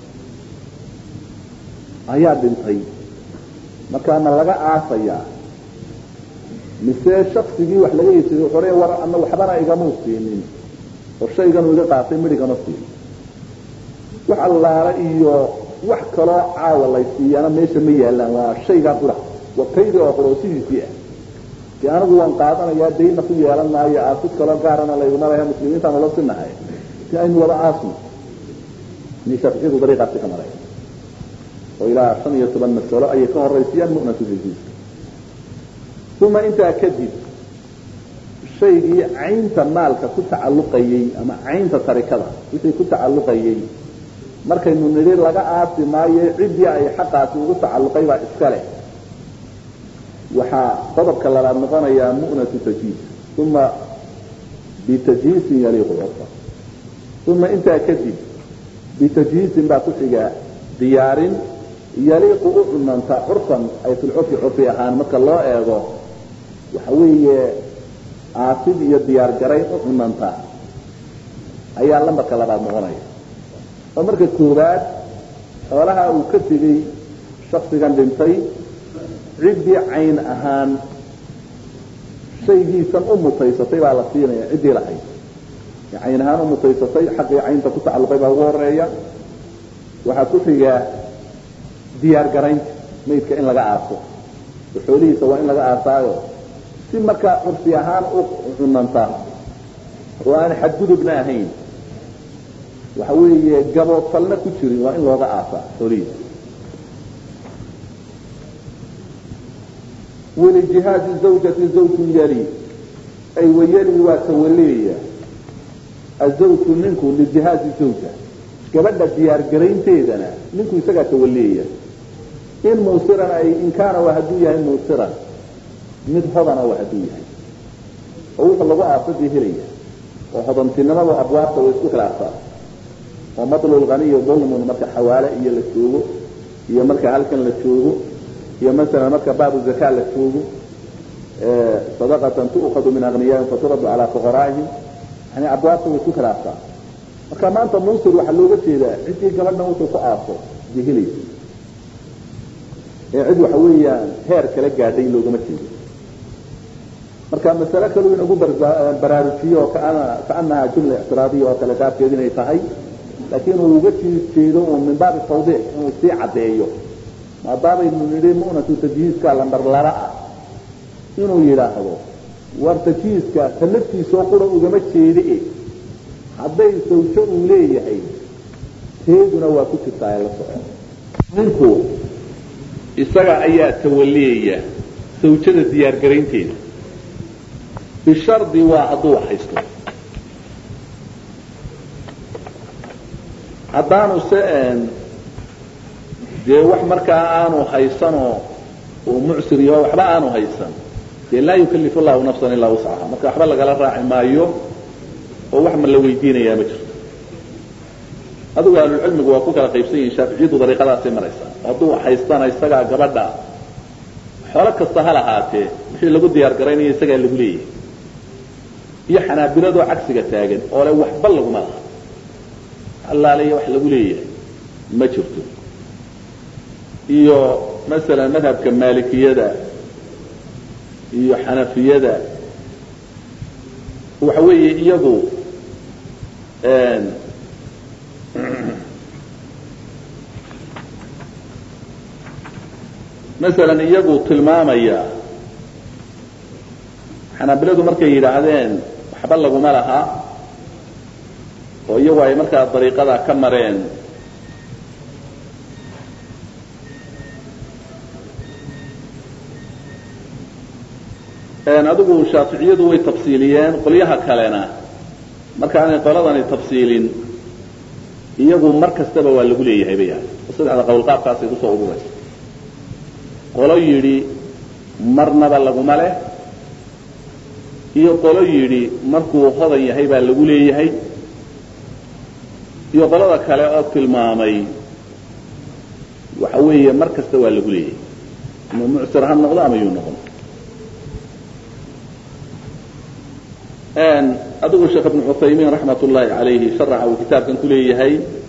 ayaa dhintay marka ma laga aasaya mise shaqsigii wax laga yeeshay hore war ama waxbana igama siinin oo shaygan uu qaatay midhigana siin wax allaala iyo wax kale caawa la siiyana meesha ma yaalaan waa shayga qura waa taydi oo qoroosidiisii ah si anagu waan qaadanayaa deyn ku yeelan maayo aafid kale gaarana la yuma lahayn muslimiinta la sinahay si aynu wada aasno ni shafiicu dariiqaasi ka maray oo ilaa 15 mas'alo ay ka horeysiyaan mu'natu tajhiis ثم انت كذب شيء عينت مالك كتعلقيي اما عينت تركده wixii ku tacalluqayay markaynu nidii laga aasi maayo cidii ay xaqaasi ugu tacalluqay baa iska leh waxa qodobka la noqonaya mu'natu tajhiis thumma bitajhiis yaliqu urfa thumma inta kadib bitajhiis baa ku xiga diyaarin yaliqu urfanta urfan ay fil urfi ahaan marka loo eego waxa weeye aasid iyo diyaar garay u cunanta ayaa lambarka labaad noqonaya oo marka koobaad xoolaha uu ka tegay shakhsigan dhintay cidii cayn ahaan shaygiisan u mutaysatay baa la siinaya cidii lahayd cayn ahaan u mutaysatay xaqii caynta ku tacalluqay baa ugu horeeya waxaa ku xiga diyaar garaynta meydka in laga aaso xoolihiisa waa in laga aasaayo si marka urfi ahaan u cunanta oo aan xadgudubna ahayn waxa weeye gabood falna ku jirin waa in looga aasaa xoolihiisa ولجهاز الزوجة زوج يلي أي ويلي وتولية الزوج منكم لجهاز الزوجة قبل الديار قرين تيدنا منكم يسقى تولية إن موسرا أي إن كان وهدوية إن موسرا مدحضنا وهدوية أولا الله أعطيه هلية وحضنتنا وأبواب ويسوك الأعصار ومطل الغني ظلم ومركة حوالة إيا لتشوه إيا مركة هلكا لتشوه هي مثلا مركة باب الزكاة لتشوه صدقة تؤخذ من أغنيائهم فترد على فقرائهم يعني أبواب ويسوك الأعصار وكما أنت منصر وحلوغة سيدة عدي قبلنا وصل فآصر دي هلية عدو حوية هير كلاك قاعدين لو قمتين marka mas'ala kale in ugu baraarujiyo kaana jumla i'tiraadiyo oo kala qaabkeedina ay tahay laakiin uu uga jeedo oo min baab tawdiix inuu si cadeeyo maadaama inuu yiri muunatu tajhiizka lambar lara inuu yiraahdo war tajhiizka talaftiisa oo qura ugama jeedee haday sawjo uu leeyahay teeduna waa ku jirtaa la soo ninku isaga ayaa tawaliya sawjada diyaar gareynteeda بشرط واحد وحيسته هدانو سئن دي وح مركا آنو حيسانو ومعسري وحبا آنو حيسان دي لا يكلف الله نفسا إلا وسعها مركا حبا لقال الراعي مايو ووح من لويدين يا مجر هذا قالوا العلم قواكوك لقيبسين شافعيد وطريقة لا سيمريسا هدو حيستان يستقع قبدا حولك السهلة هاتي وحي لقود ديار قريني يستقع اللي قليه iyo xanaabiladu cagsiga taagan oo la waxba lagu ma aha Allah leeyahay wax lagu leeyahay ma jirto iyo mesela madhabka maalikiyada iyo xanafiyada waxa weeye iyagu mesela iyagu tilmaamaya xanaabiladu markay yiraahdeen waxba lagu ma laha oo iyagu ay markaa dariiqada ka mareen adigu shaafiiciyadu way tafsiiliyeen qoliyaha kalena marka aanay qoladani tafsiilin iyagu mar kastaba waa lagu leeyahay bay yahay saddexda qowl qaabkaas ay ku soo ururayso qolo yiri marnaba lagu ma leh iyo qolo yiri markuu hodan yahay baa lagu leeyahay iyo qolada kale oo tilmaamay waxa weeye mar kasta waa lagu leeyahay inuu mu'sir ha noqdo ama uu noqdo adigu sheekh ibn Uthaymeen rahmatullahi alayhi sharaxa uu kitaabkan ku leeyahay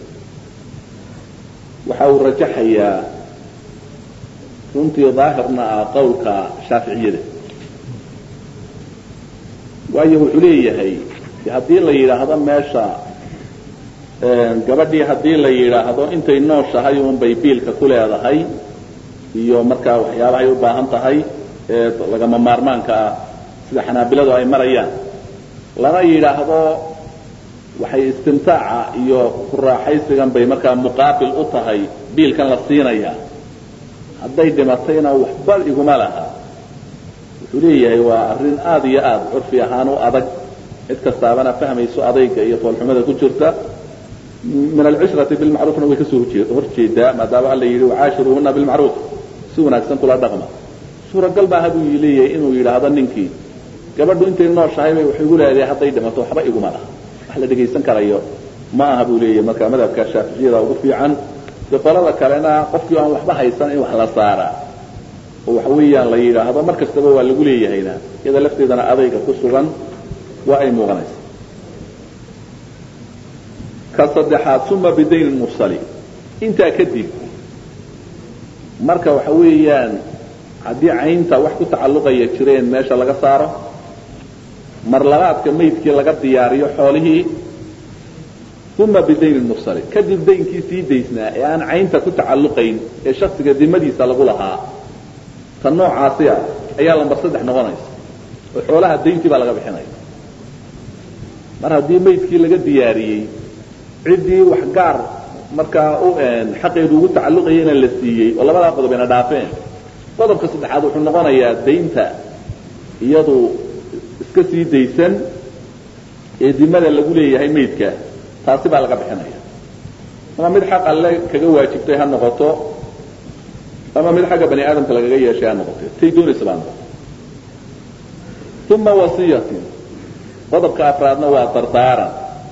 waxa uu rajaxayaa runtii daahirna qowlka shaafiiciyada waayo wuxuu leeyahay hadii la yiraahdo meesha gabadhii hadii la yiraahdo intay nooshahay uun bay biilka ku leedahay iyo marka waxyaabaha ay u baahan tahay laga maarmaanka sida xanaabiladu ay marayaan lama yiraahdo waxay istimtaaca iyo ku raaxaysigan bay marka muqaabil u tahay biilkan la siinaya haday dhimatayna waxba iguma laha leeyahay waa arin aad iyo aad urfi ahaan u adag cid kastaabana fahmayso adayga iyo foolxumada ku jirta min al-ushrati bil ma'ruf wa kasoo horjeeda maadaama alla yiri waashiruuna bil ma'ruf si wanaagsan kula dhaqma suura galba hadu leeyahay inuu yiraahdo ninkii gabadhu intay nooshahay way wax ugu leedahay haday dhimato waxba iguma laha wax la dhageysan karayo ma aha buu leeyahay marka madhabka shaafiiciyada ugu fiican qolada kalena qofkii aan waxba haysan in wax la saara waxa weeyaan la yiraahdo mar kastaba waa lagu leeyahayna iyada lafteedana adayga ku sugan waa ay muuqanaysaa ka saddexaad suma bidayn mursali inta kadib marka waxa weeyaan hadii caynta wax ku tacalluqaya jireen meesha laga saaro mar labaadka meydkii laga diyaariyo xoolihii suma bidayn mursali kadib daynkii sii deysnaa ee aan caynta ku tacalluqayn ee shakhsiga dimadiisa lagu lahaa tanoo caasiya ayaa lambar 3 noqonaysa oo xoolaha deyntii baa laga bixinaya mar hadii meydkii laga diyaariyay عدي وحجار مركا حق يدوق تعلق هنا اللسية والله ما أخذ بين دافين قدر قصة حاضر حنا قانا يا دينتا يدو اسكسي ديسن يدي ماذا اللي قولي هي ميتك تاسب على قبحنا أما مد حق الله كجوا شفتها النقطة أما مد حق بني آدم تلاقيه شيء النقطة تيجون السلام ثم وصية قدر كأفرادنا وطردارا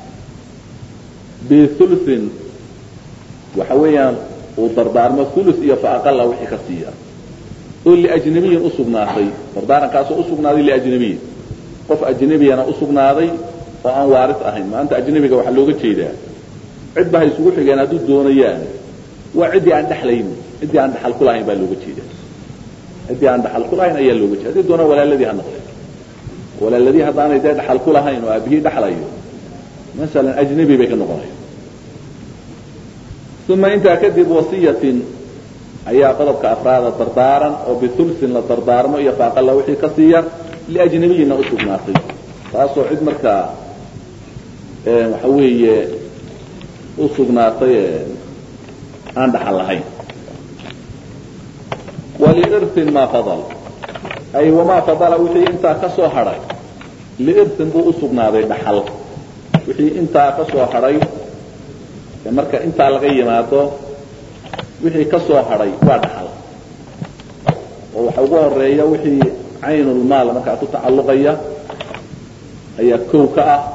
بثلث وحويا وطردار ما ثلث فأقل وحي كثير قل لأجنبي أصبنا خي طردارا كاسو أصبنا ذي لأجنبي قف أجنبي أنا أصبنا ذي وأنا وارث أهين ما أنت أجنبي وحلوقة شيء ده عد بها يسوق حاجة ندود دونيان وعدي عند حليم عدي عند حل كلاين باللوقة شيء ده عدي عند حل كلاين أي اللوقة شيء ده دونا ولا الذي هنقل ولا الذي هذانا يداد حل كلاين وأبيه دحل أيه مثلا أجنبي بك النقطة ثم أنت أكذب وصية أي قلب كأفراد طردارا أو بثلث لطردار ما يفاق الله وحي كثير لأجنبي نأسوب ناقي فأصو عد مركا وحوي أسوب ناقي عند حلهين ولإرث ما فضل أي وما فضل وحي أنت كسو حري لإرث بو أسوب ناقي بحل وحي أنت كسو حري marka inta laga yimaado wixii ka soo haray waa dhaxal oo waxa ugu horeeya wixii aynul maal marka ku tacalluqaya ayaa koow ka ah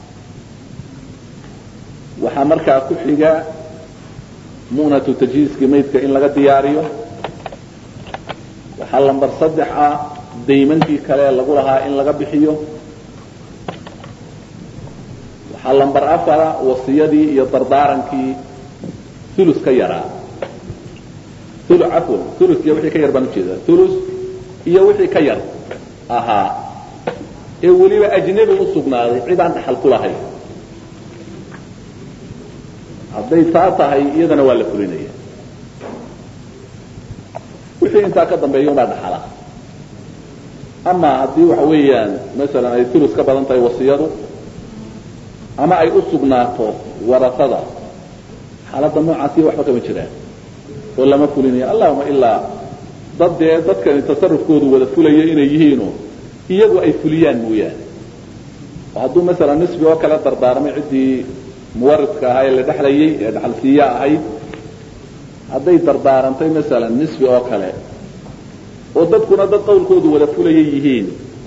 waxa marka ku xiga muunatu tajhiiska meydka in laga diyaariyo waxa lambar 3 ah deymankii kale lagu lahaa in laga bixiyo حلم برأفرة وصيدي يطردارنكي ثلث كيرا ثلث عفوا ثلث يوحي كير بنشيدا ثلث يوحي كير أها يولي أجنبي أصبنا عيد عن حل كلها هي عبدي تعطى هي إذا ولا كلينية وحي أنت أكدم بيوم بعد حلا أما عبدي وحويا مثلا أي ثلث كبران طي وصيده أما أي أصبناته ورثة حالة النوعاتي وحبك من شرين ولا ما فليني اللهم إلا ضد كان التصرف كود ولا فليين يهينه يجوا أي فليان مويان وهذو مثلا نسبة وكالة دردار ما عندي مورث كهاي اللي دحلي دحل سياء هاي هذي دردار أنت مثلا نسبة وكالة وضد كنا ضد قول كود ولا فليين يهين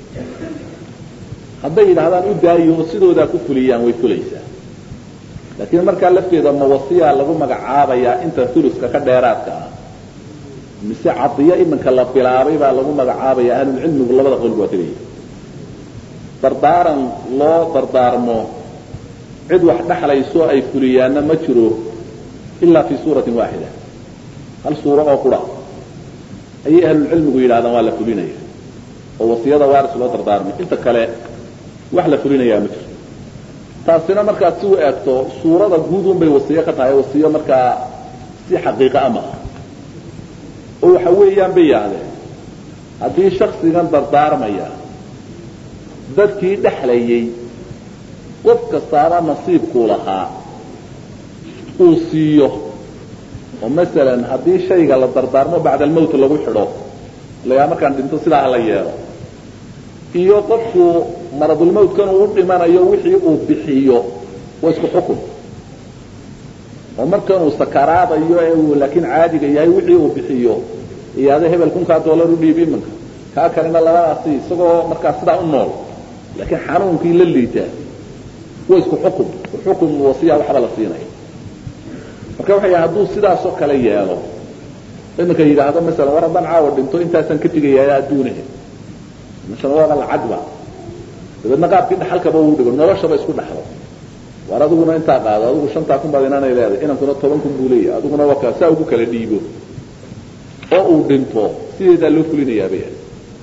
hadday yidhaahdaan u daayo sidoodaa ku fuliyaan way fulaysaa laakiin markaa lafteeda mawasiya lagu magacaabayaa inta thuluska ka dheeraadka ah mise cadiya imanka la bilaabay baa lagu magacaabayaa ahlul cilmigu labada qowl waa tagay dardaaran loo dardaarmo cid wax dhaxlayso ay fuliyaanna ma jiro ilaa fi suuratin waaxida hal suuro oo qura ayay ahlul cilmigu yidhahdaan waa la fulinaya oo wasiyada waaris loo dardaarmay inta kale wax la fulinaya ma jiro taasina marka si uu eegto suurada guud bay wasiyo ka tahay wasiyo marka si xaqiiqo ama oo waxa weeyaan bayaade hadii shakhsigan dardaarmaya dadkii dhaxlayay qof kasta nasiibku lahaa uu siiyo oo mesela hadii shayga la dardaarmo bacda al-mawt lagu xidho la markaan dhinto sidaa la yeelo iyo qofku maradul mawt kan uu dhimanayo wixii uu bixiyo waa isku xukun oo markan uu sakaraadayo laakiin caadiga yahay wixii uu bixiyo iyada hebel $1,000 u dhiibay manka ka kalena labadaasi isagoo markaa sidaa u nool laakiin xanuunkii la liita waa isku xukun wasiya waxba la siinay marka waxa hadduu sidaas oo kale yeelo inka yiraahdo mesela waradan caawa dhinto intaasan ka tigayaa adduunaha مثلا وقال العقبة إذا نقاب كده حلقة بقول ده نرش بس كل حلقة وأرادونا أنت قاعد أرادو شنطة كم بعدين أنا إلى إن كنا طبعا كم بولي أرادونا وكا ساوي كلا ديبو أو دينتو سيدا لوكليني يا بيه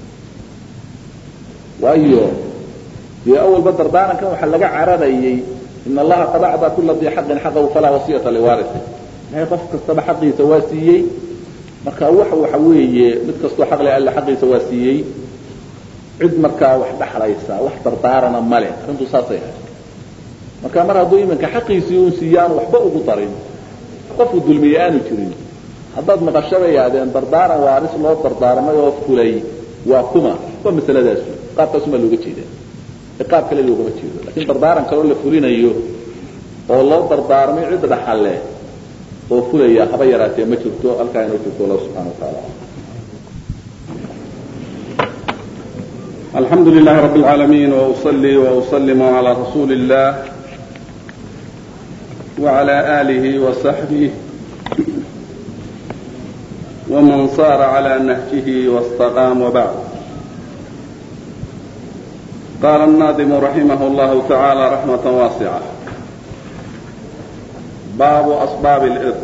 وأيوه في أول بدر دانا كانوا حلقة عرض إن الله قد أعطى كل ذي حق حقه فلا وصية لوارثه ما يقف كسب حقه سواسيي marka waxa weeye mid kasto xaq leh alla xaqi sawaasiyay cid marka wax dhaxlaysa wax dardaarana male arintu saasay marka mar hadduu imanka xaqiisii uu siiyaan waxba ugu darin qofku dulmiye aanu jirin haddaad maqashaba yaadeen dardaaran waaris loo dardaarmay oo fulay waa kuma waa masaladaas qaabkaas ma looga jeedaa qaab kale loogama jeedo laakiin dardaaran kale oo la fulinayo oo loo dardaarmay cid dhaxalle oo fulaya haba yaraatee ma jirto halkaa inoo jirto Allah subhanahu wa ta'ala. الحمد لله رب العالمين وأصلي وأسلم على رسول الله وعلى آله وصحبه ومن صار على نهجه واستقام وبعد. قال الناظم رحمه الله تعالى رحمة واسعة: باب أسباب الإرث،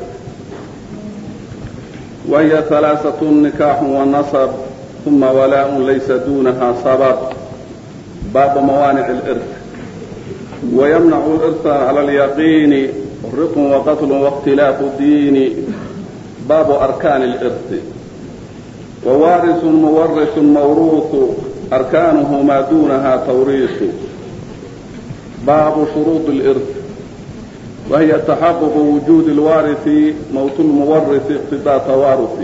وهي ثلاثة: نكاح ونصب ثم ولاء ليس دونها سبب. باب موانع الإرث، ويمنع الإرث على اليقين رق وقتل واختلاف الدين. باب أركان الإرث، ووارث مورث موروث أركانه ما دونها توريث. باب شروط الإرث، وهي تحقق وجود الوارث موت المورث اقتضاء توارث.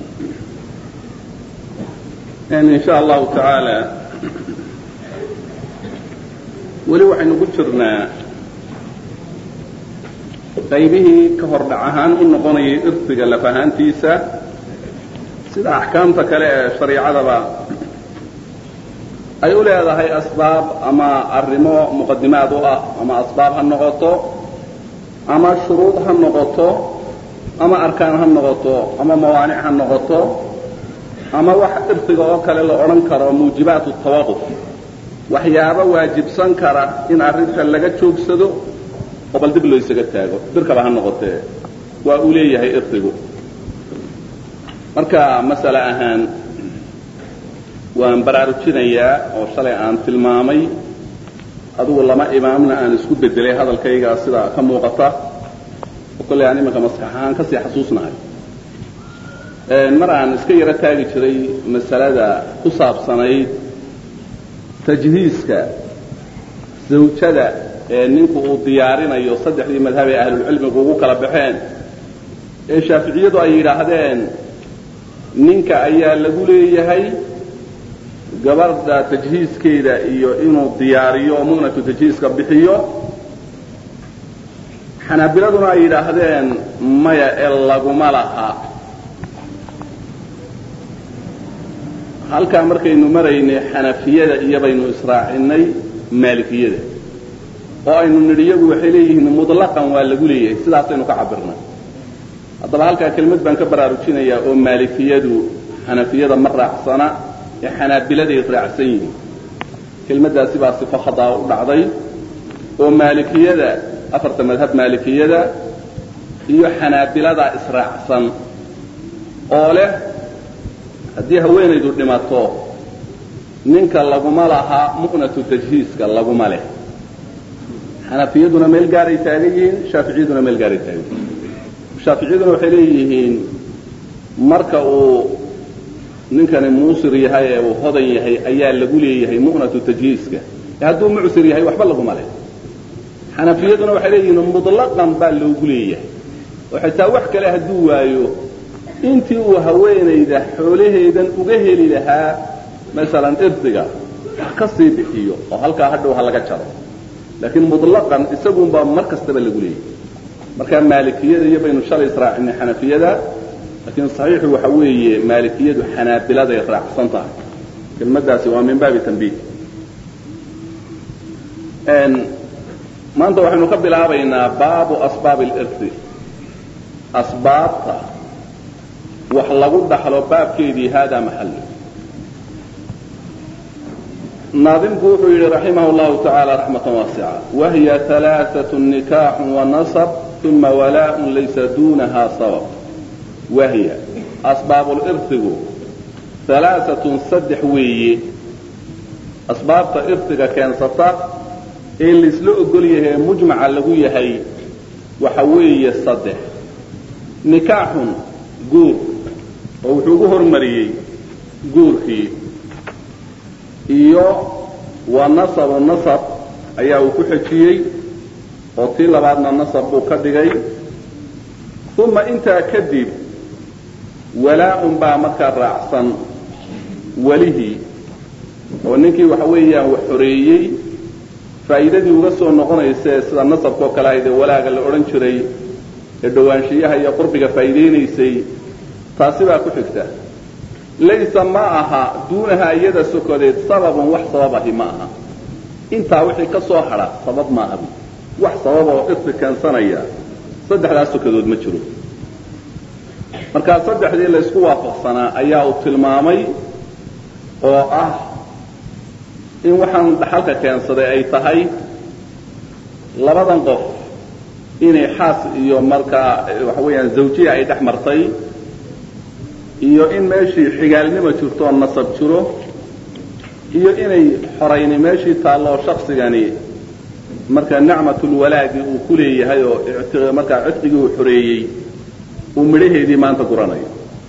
إن شاء الله تعالى ولو waxaynu ku jirnaa qaybihii ka hor dhacahaan u noqonayay irtiga lafahaantiisa sida axkaamta kale ee shariicadaba ay u leedahay asbaab ama arrimo muqaddimaad u ah ama asbaab ha noqoto ama shuruud ha noqoto ama arkaan ha noqoto ama mawaanic ha noqoto ama wax irtiga oo kale la odhan karo muujibaatu tawaquf waxyaabo waajibsan kara in arrinta laga joogsado oo bal dib loo isaga taago dirkaba ha noqotee waa uu leeyahay irtigu. marka mas'ala ahaan waan baraarujinayaa oo shalay aan tilmaamay adigu lama imaamna aan isku bedelay hadalkayga sida ka muuqata oo kale aan imanka maskax ahaan ka sii xasuusnahay mar aan iska yara taagi jiray masalada ku saabsanayd tajhiiska zawjada ee ninku uu diyaarinayo saddexdii madhab ee ahlul cilmigu ugu kala baxeen ee shaaficiyadu ay yidhaahdeen ninka ayaa lagu leeyahay gabadha tajhiiskeeda iyo inuu diyaariyo mu'natu tajhiiska bixiyo. xanaabiladuna ay yidhaahdeen maya ee laguma laha. halkaa markaynu maraynay xanafiyada iyo baynu israacinay maalikiyada oo aynu nidhi iyagu waxay leeyihiin mutlaqan waa lagu leeyahay sidaasaynu ka cabirnay. haddaba halkaa kelimad baan ka baraarujinayaa oo maalikiyadu xanafiyada ma raacsana ee xanaabiladay raacsan yihiin. kelmaddaasi baa sifo khadaa u dhacday oo maalikiyada afarta madhab maalikiyada iyo xanaabilada israacsan oo leh haddii haweenaydu dhimato ninka laguma laha mu'natu tajhiiska laguma leh. xanafiyaduna meel gaaray taagan yihiin, shaaficiyaduna meel gaaray taagan yihiin. shaaficiyaduna waxay leeyihiin marka uu ninkani muusir yahay ee uu hodan yahay ayaa lagu leeyahay mu'natu tajhiiska hadduu mucsir yahay waxba laguma leh. xanafiyaduna waxay leeyihiin mutlaqan baa loogu leeyahay oo xitaa wax kale hadduu waayo intii uu haweenayda xoolaheedan uga heli lahaa masalan irtiga ka sii bixiyo oo halkaa hadhow ha laga jaro laakiin mutlaqan isagunbaa mar kastaba lagu leeyahay. markaa maalikiyada iyo baynu shalay israacinay xanafiyada laakiin saxiixu waxa weeye maalikiyadu xanaabiladay raacsan tahay. kelmaddaasi waa min baabi tanbiih. maanta waxaynu ka bilaabaynaa baabu asbaabi alirthi, asbaabta wax lagu dhaxlo baabkeedii haadaa maxallu. naadimku wuxuu yidhi raximah llahu tacaala raxmatan waasica: wahiya alaaثaة nikaaxu wanasab uma walaaءun laysa duunaha sabab. wahiya asbaabulirhigu alaaatun saddex weeye. asbaabta irhiga keensata ee laisla ogol yahay ee mujmaca lagu yahay waxa weeye saddex: nikaaxun guur oo wuxuu ugu hormariyey guurkii, iyo wa nasabu nasab ayaa uu ku xejiyey, وطي لبعضنا النصب كدغي ثم انت كذب ولاء با مكا راعسا وله ونكي وحويا وحريي فائدتي uga soo noqonaysa sida nasabka kala ay walaaga la oran jiray ee dhawaanshiyaha iyo qurbiga faa'iideeynayay taasi baa ku xigta laysa maaha duunaha iyada sokodeed sababan wax sababahi maaha inta wixii ka soo hara sabab maaha wax sabab oo ifkan sanaya saddexdaas sokodood ma jiro marka saddexdii la isku waafaqsanaa ayaa uu tilmaamay oo ah in waxaan dhaxalka keensaday ay tahay labadan qof inay xaas iyo marka waxa weeyaan zawjiya ay dhaxmartay iyo in meeshii xigaalnimo jirto nasab jiro iyo inay xorayni meeshii taalo shakhsigani marka nicmatul walaadi uu ku leeyahay oo marka cidqigii uu xoreeyay uu midhaheedii maanta guranayo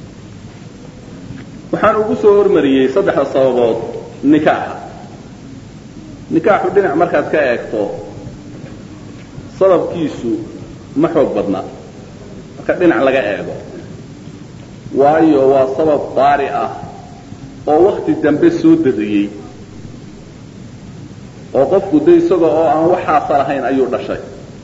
waxaan ugu soo hormariyay saddexda sababood nikaaxu dhinac markaad ka eegto sababkiisu ma xoog badna marka dhinac laga eego waayo waa sabab qaari ah oo waqti dambe soo dariyay oo qofku day isaga oo aan waxaas lahayn ayuu dhashay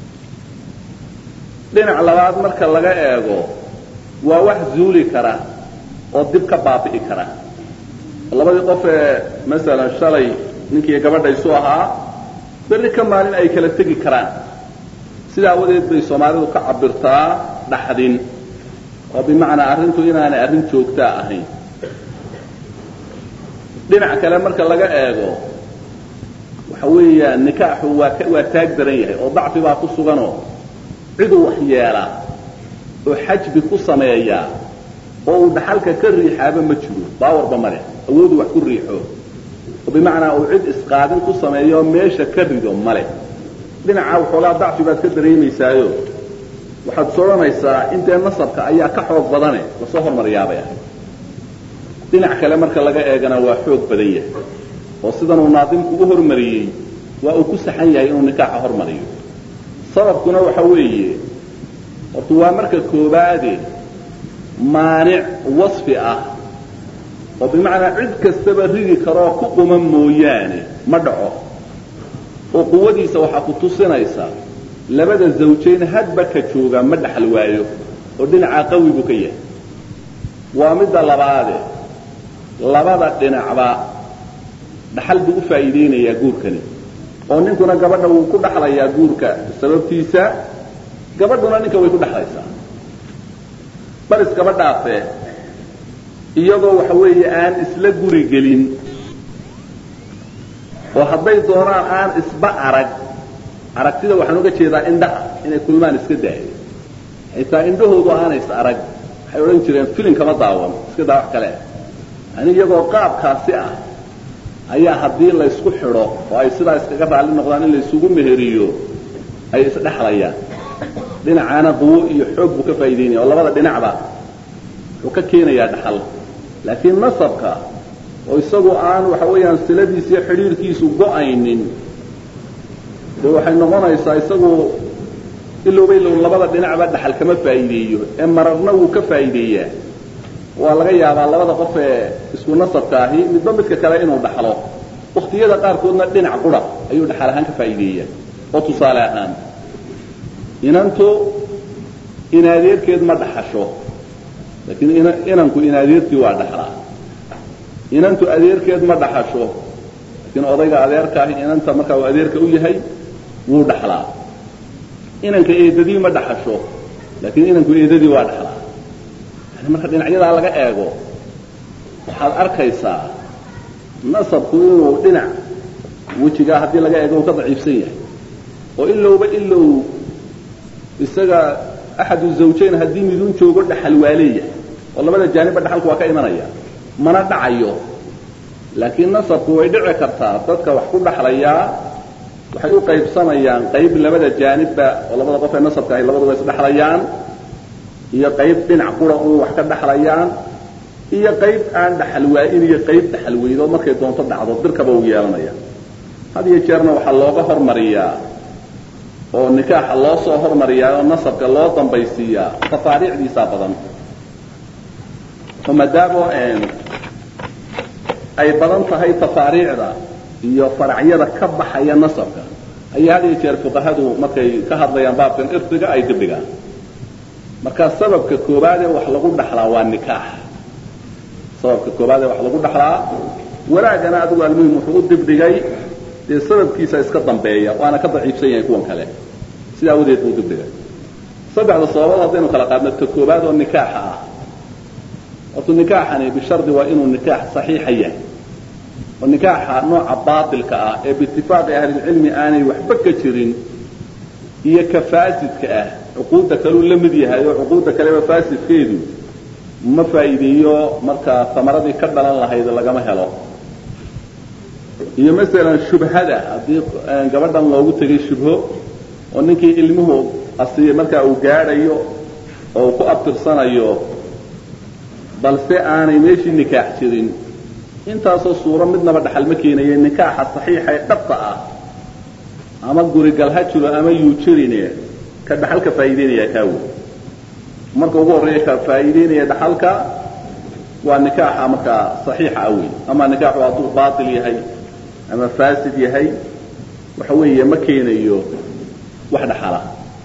dhinac labaad marka laga eego waa wax zuuli kara oo dib ka baabi'i kara labadii qof ee masalan shalay ninkii gabadhay soo ahaa berri ka maalin ay kala tegi karaan sidaa wadeed bay Soomaalidu ka cabirtaa dhaxdin oo bimaana arrintu inaanay arrin joogta ahayn dhinac kale marka laga eego waxa weeyaan nikaaxu waa taag daran yahay oo dacfi baa ku sugan oo cid wax yeela oo xajbi ku sameeya oo dhaxalka ka riixaba ma jiro baawarba male awood wax ku riixo oo bimaana uu cid isqaadin ku sameeyo meesha ka rido male dhinaca xoolaa dacfi baad ka dareemaysaayo waxaad sooranaysaa inta nasabka ayaa ka xoog badane la soo hormariyaabay dhinac kale marka laga eegana waa xoog badan yahay oo sidan uu naadimku u hormariyay waa uu ku saxan yahay inuu nikaaxa hormariyo sababkuna waxa weeye horta waa marka koobaade maanic wasfi ah oo bimaana cid kastaba rigi karo ku quma mooyaane ma dhaco oo quwadiisa waxa ku tusinaysa labada zawjeen hadba ka jooga ma dhaxal waayo oo dhinaca qawi buu ka yahay waa mid labaade labada dhinacba dhaxal buu u faa'iideynaya guurkani oo ninkuna gabadha uu ku dhaxlayaa guurka sababtiisa gabadhuna ninka way ku dhaxlaysaa baris gabadhaase iyadoo waxa weeye aan isla guri gelin oo hadday doonaan aan isba aragtida waxaan uga jeedaa indhaha inay kulmaan iska daayo xitaa indhahoodu aanay is arag waxay odhan jireen filim kama daawan iska daa wax kale yani iyagoo qaabkaasi ah ayaa haddii la isku xidho oo ay sidaa iskaga raalli noqdaan in la isugu meheriyo ay isdhexlayaan dhinacaana quwo iyo xoog buu ka faa'iideynaya oo labada dhinacba wuxuu ka keenayaa dhaxal laakiin nasabka oo isagu aan waxa weeyaan siladiisa iyo xidhiirkiisu go'aynin dee waxay noqonaysaa isagu ilowba labada dhinacba dhaxal kama faa'iideeyo ee mararna wuu ka faa'iideeyaa waa laga yaabaa labada qof ee isku nasabka ahi midba midka kale inuu dhaxlo waqtiyada qaarkoodna dhinac qura ayuu dhaxal ahaan ka faa'iideeyaa oo tusaale ahaan inantu inaadeerkeed ma dhaxasho laakiin inanku inaadeertii waa dhaxlaa inantu adeerkeed ma dhaxasho laakiin odayga adeerka ahi inanta marka uu adeerka u yahay wuu dhaxlaa inanka eedadii ma dhaxasho laakiin inanku eedadii waa dhaxlaa yani marka dhinacyadaa laga eego waxaad arkaysaa nasabku inuu dhinac wejigaa haddii laga eego uu ka daciifsan yahay oo ilowba ilow isaga axadu zawjayn haddii midun joogo dhaxal waa leeyahay oo labada jaanibba dhaxalku waa ka imanaya mana dhacayo laakiin nasabku way dhici kartaa dadka wax ku dhaxlayaa waxay u qaybsanayaan qayb labada jaanibba oo labada qof ee nasabka ay labaduba is dhaxlayaan iyo qayb dhinac qura uu wax ka dhaxlayaan iyo qayb aan dhaxal waa'in iyo qayb dhaxal weydo markay doonto dhacdo dirkaba uu yeelanaya had iyo jeerna waxaa looga hormariyaa oo nikaaxa loo soo hormariyaa oo nasabka loo dambaysiiyaa tafaariicdiisa badan maadaama ay badan tahay tafaariicda iyo faracyada ka baxaya nasabka ayaa had iyo jeer fuqahadu markay ka hadlayaan baabkan irtiga ay dibdhigaan marka sababka koobaad ee wax lagu dhaxlaa waa nikaax sababka koobaad ee wax lagu dhaxlaa walaagana adigu almuhim wuxuu u dibdhigay dee sababkiisa iska dambeeya waana ka daciifsan yahay kuwan kale sidaa wadeed buu dibdhigay saddexda sababood haddaynu kala qaadno ta koobaad oo nikaaxa ah wato nikaaxani bishardi waa inuu nikaax saxiixa yahay oo nikaaxa nooca baatilka ah ee biitifaaqi ahlilcilmi aanay waxba ka jirin iyo ka faasidka ah cuquudda kaluu la mid yahay oo cuquudda kaleba faasidkeedu ma faa'iideeyo markaa tamaradii ka dhalan lahayd lagama helo iyo masalan shubhada haddii gabadhan loogu tegay shubho oo ninkii ilmuhu asiye markaa uu gaadhayo oo uu ku abtirsanayo balse aanay meeshii nikaax jirin intaasoo suuro midnaba dhaxal ma keenaye nikaaxa saxiixa ee dhabta ah ama gurigal ha jiro ama yuu jirine ka dhaxalka faa'iideynaya kaawo marka ugu horreeya ka faa'iideynaya dhaxalka waa nikaaxa markaa saxiixa ah wey ama nikaaxu hadduu baatil yahay ama faasid yahay waxa weeye ma keenayo wax dhaxala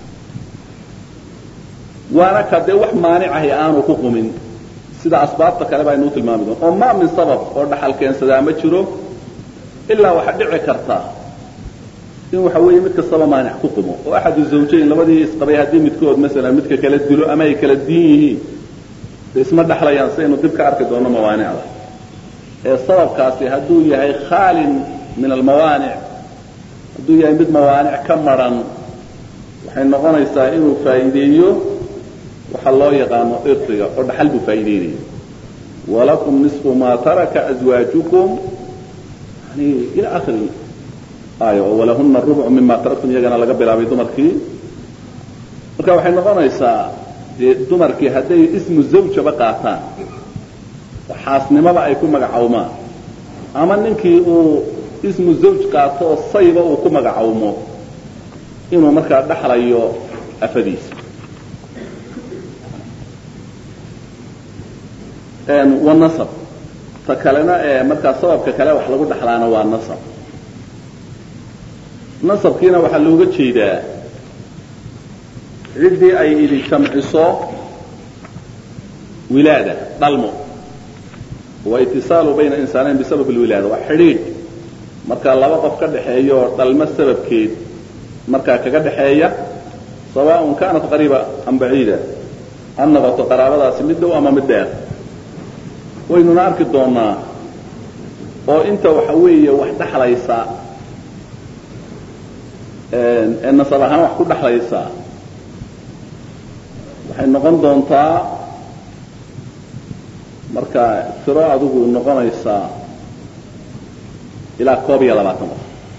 waana ka dee wax maanicahay aanu ku qumin sida asbaabta kale baa inuu tilmaami doon oo ma min sabab oo dhaxal keensadaa ma jiro ilaa waxa dhici karta in waxa weeye mid kastaba maanic ku qumo oo axadu zawjayn labadii isqabay haddii midkood masalan midka kala dilo ama ay kala diin yihiin dee isma dhaxlayaan saynu dib ka arki doono mawaanicda ee sababkaasi hadduu yahay khaalin min almawaanic hadduu yahay mid mawaanic ka maran waxay noqonaysaa inuu faa'iideeyo waxa loo yaqaano irtiga oo dhaxal buu faa'iideynaya walakum nisfu maa taraka azwaajukum yani ila akhiri aaya oo walahunna rubucu mima taraktum iyagana laga bilaabay dumarkii marka waxay noqonaysaa dee dumarkii hadday ismu zawjaba qaataan xaasnimaba ay ku magacawmaan ama ninkii uu ismu zawj qaato oo sayba uu ku magacawmo inuu markaa dhaxlayo afadiisa wanasab ta kalena ee markaa sababka kale wax lagu dhaxlaana waa nasab nasabkiina waxaa looga jeedaa ciddii ay idin jamciso wilaada dhalmo wa itisaalu bayna insaanayn bisabab alwilaada waa xidhiidh markaa laba qof ka dhaxeeyo dhalmo sababkeed markaa kaga dhaxeeya sawaaءun kaanat qariiba am baciida ha noqoto qaraabadaasi mid dhow ama mid dheer waynuna arki doonaa oo inta waxa weeye wax dhaxlaysa ee nasab ahaan wax ku dhaxlaysa waxay noqon doontaa marka tiro adigu noqonaysaa ilaa 21 qof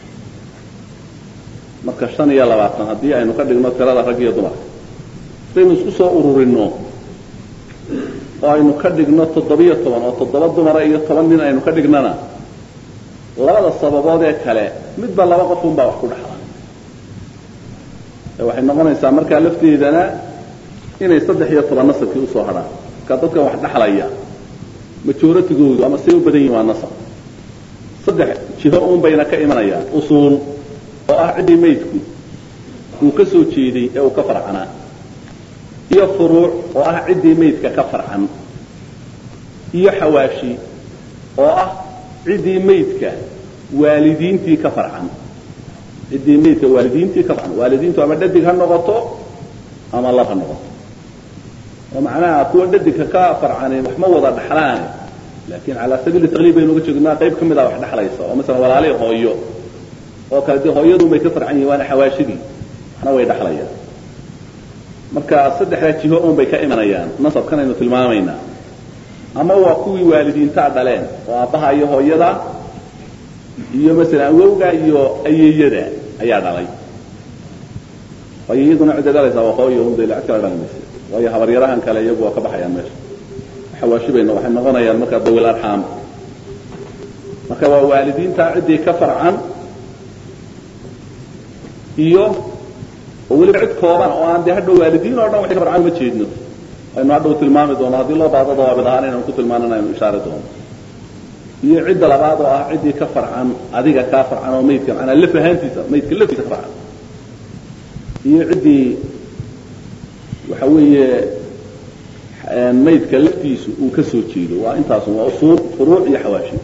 marka 25 haddii aynu ka dhigno tirada rag iyo dumar saynu isku soo ururino oo aynu ka dhigno 17 oo 7 dumar iyo 10 nin aynu ka dhignana labada sababood ee kale midba laba qof un baa wax ku dhaxla waxay noqonaysaa markaa lafteedana inay 13 nasabkii u soo hadhaan ka dadka wax dhaxlaya majoritigoodu ama say u badan yihiin waa nasab saddex jiho uun bayna ka imanayaan usuul oo ah ciddii maydku uu ka soo jeeday ee uu ka farcanaa iyo furuuc oo ah ciddii maydka ka farcan iyo xawaashi oo ah ciddii maydka waalidiintii ka farcan ciddii maydka waalidiintii ka farcan waalidiintu ama dhadig ha noqoto ama lab ha noqoto oo macnaha kuwa dhadigka ka farcanay wax ma wada dhaxlaan laakiin ala sabiil taqliib baynu uga jeednaa qayb kamid ah wax dhaxlaysa oo mesela walaalay hooyo oo kale hooyadu may ka farcan yihiin waana xawaashidii waxna way dhaxlayaan marka saddexda jiho uun bay ka imanayaan nasabkan aynu tilmaamaynaa ama waa kuwii waalidiinta dhaleen oo aabbaha iyo hooyada iyo mesela awowga iyo ayeeyada ayaa dhalay ayeeyaduna cidda dhalaysa waa hooyo uun bay lacag kala dhalaysa waayo habaryarahan kale iyagu waa ka baxayaan meesha xawaashibayna waxay noqonayaan markaa dawil arxaam marka waa waalidiinta ciddii ka farcan iyo wali cid kooban oo aan hadhow waalidiin oo dhan wax ka farcan ma jeedno aynu hadhow tilmaami doono hadii loo baahdo dawaabidaan inaan ku tilmaanayno ishaaro doono iyo cid labaad oo ah cidii ka farcan adiga ka farcan oo meydka ana la fahantiisa meydka laftiisa farcan iyo cidii waxa weeye meydka laftiisu uu ka soo jeedo waa intaas waa usuul furuuc iyo xawaashi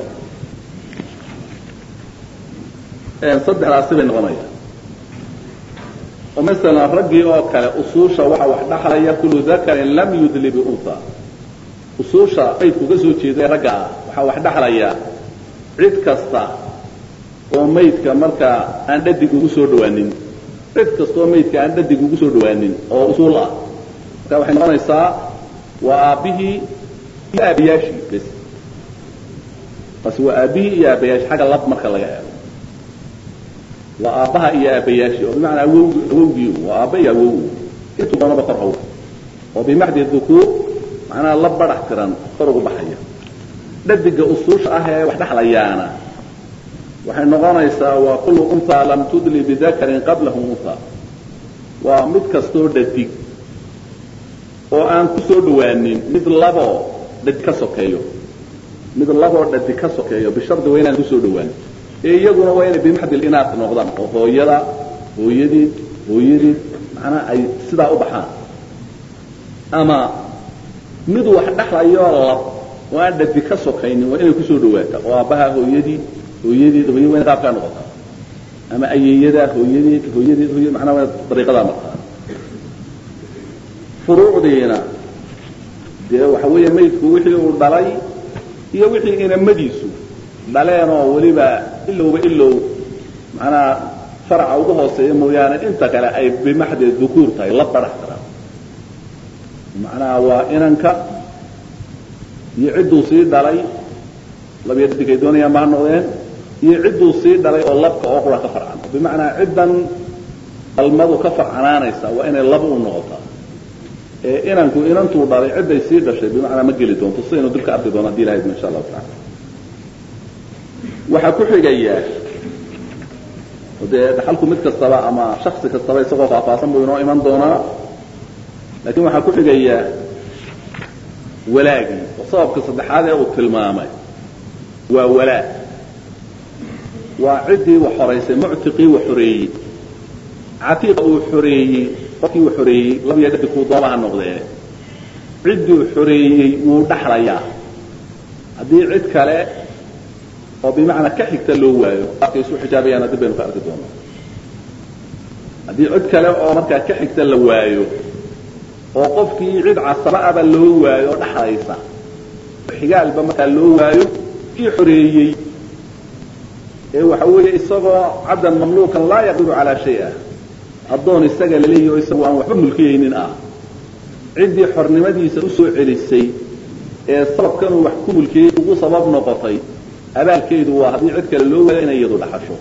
saddexdaas bay noqonayaan ومثلا رجي أو كلا أصوشة وحدحلا يأكل ذكر لم يدلي بأنثى أصوشة أي كوجسو شيء ذي رجع وحدحلا يا عد كستا وميت كمركا عند ديجوجسو دوانين عد كستا وميت كعند ديجوجسو دوانين أو أصولا كواحد ما يسا وأبيه يا أبياشي بس وأبيه يا أبياش حاجة لب مركا لجاه وأبها يا أبياشي وبمعنى أوجي وأبي أوجي إنتوا أنا بقرأه وبمحد الذكور معناه لب رحكران فرقوا بحية بدك أصوش أهي وحدة حليانا وحين نغانا يساوى كل أنثى لم تدلي بذكر قبله أنثى ومتكستور ددك وأن كسور دوانين مثل لبو ددكسوكيو مثل لبو ددكسوكيو بشرط وين أن كسور دوانين iyaguna waa inay bimxad ilinaas noqdaan oo hooyadii macna ay sidaa u baxaan ama mid wax dhaxlayo lab waa dadbi ka sokaynin waa inay ku soo dhawaata oo aabaha hooyadii way qaab ka noqotaa ama ayeeyada hooyadii macna waa dariiqada markaa furuucdeena dee waxa weeye meydku wixii uu dhalay iyo wixii inamadiisu dhaleen oo waliba ilow macna farca ugu hooseeyo mooyaane inta kale ay bimaxd dhukuur tahay la barax karaan macna waa inanka iyo ciduu sii dhalay labiya digay doonayaan ma noqdeen iyo ciduu sii dhalay oo labka oo qura ka farcan bimaana cidan almadu ka farcanaanaysa waa inay lab u noqotaa inantu dhalay ciday sii dhashay bimaana ma geli doonto sidoo dulka arki doona hadii ilaahay insha Allah ta'ala waxa ku xigaya dhaxalku mid kastaba ama shakhsi kastaba isagoo faafaasan buu inoo iman doonaa laakiin waxa ku xigaya walaagi sababka saddexaad ee uu tilmaamay waa walaag waa cidii wax horeysay mu'tiqi wa xureeyay atiq uu xureeyay qofkii uu xureeyay laba yadda ku doobaha noqdeen cidii xureeyay uu dhaxlayaa hadii cid kale oo bimaana ka xigta loo waayo qofkii soo xijaabayana dib aynu ka arki doono hadii cid kale oo markaa ka xigta la waayo oo qofkii cid casaba aba loo waayo dhaxlaysa xigaalba markaa loo waayo kii xureeyay ee waxa weeye isagoo cadan mamluukan la yaqdiru ala shay'a adoon isaga leeyahay isagoo aan waxba mulkiyaynin ah cidii xornimadiisa u soo celisay ee sababkan wax ku mulkiyay ugu sabab noqotay abaalkeedu waa hadii cid kale loo waayo inay iyadu dhaxasho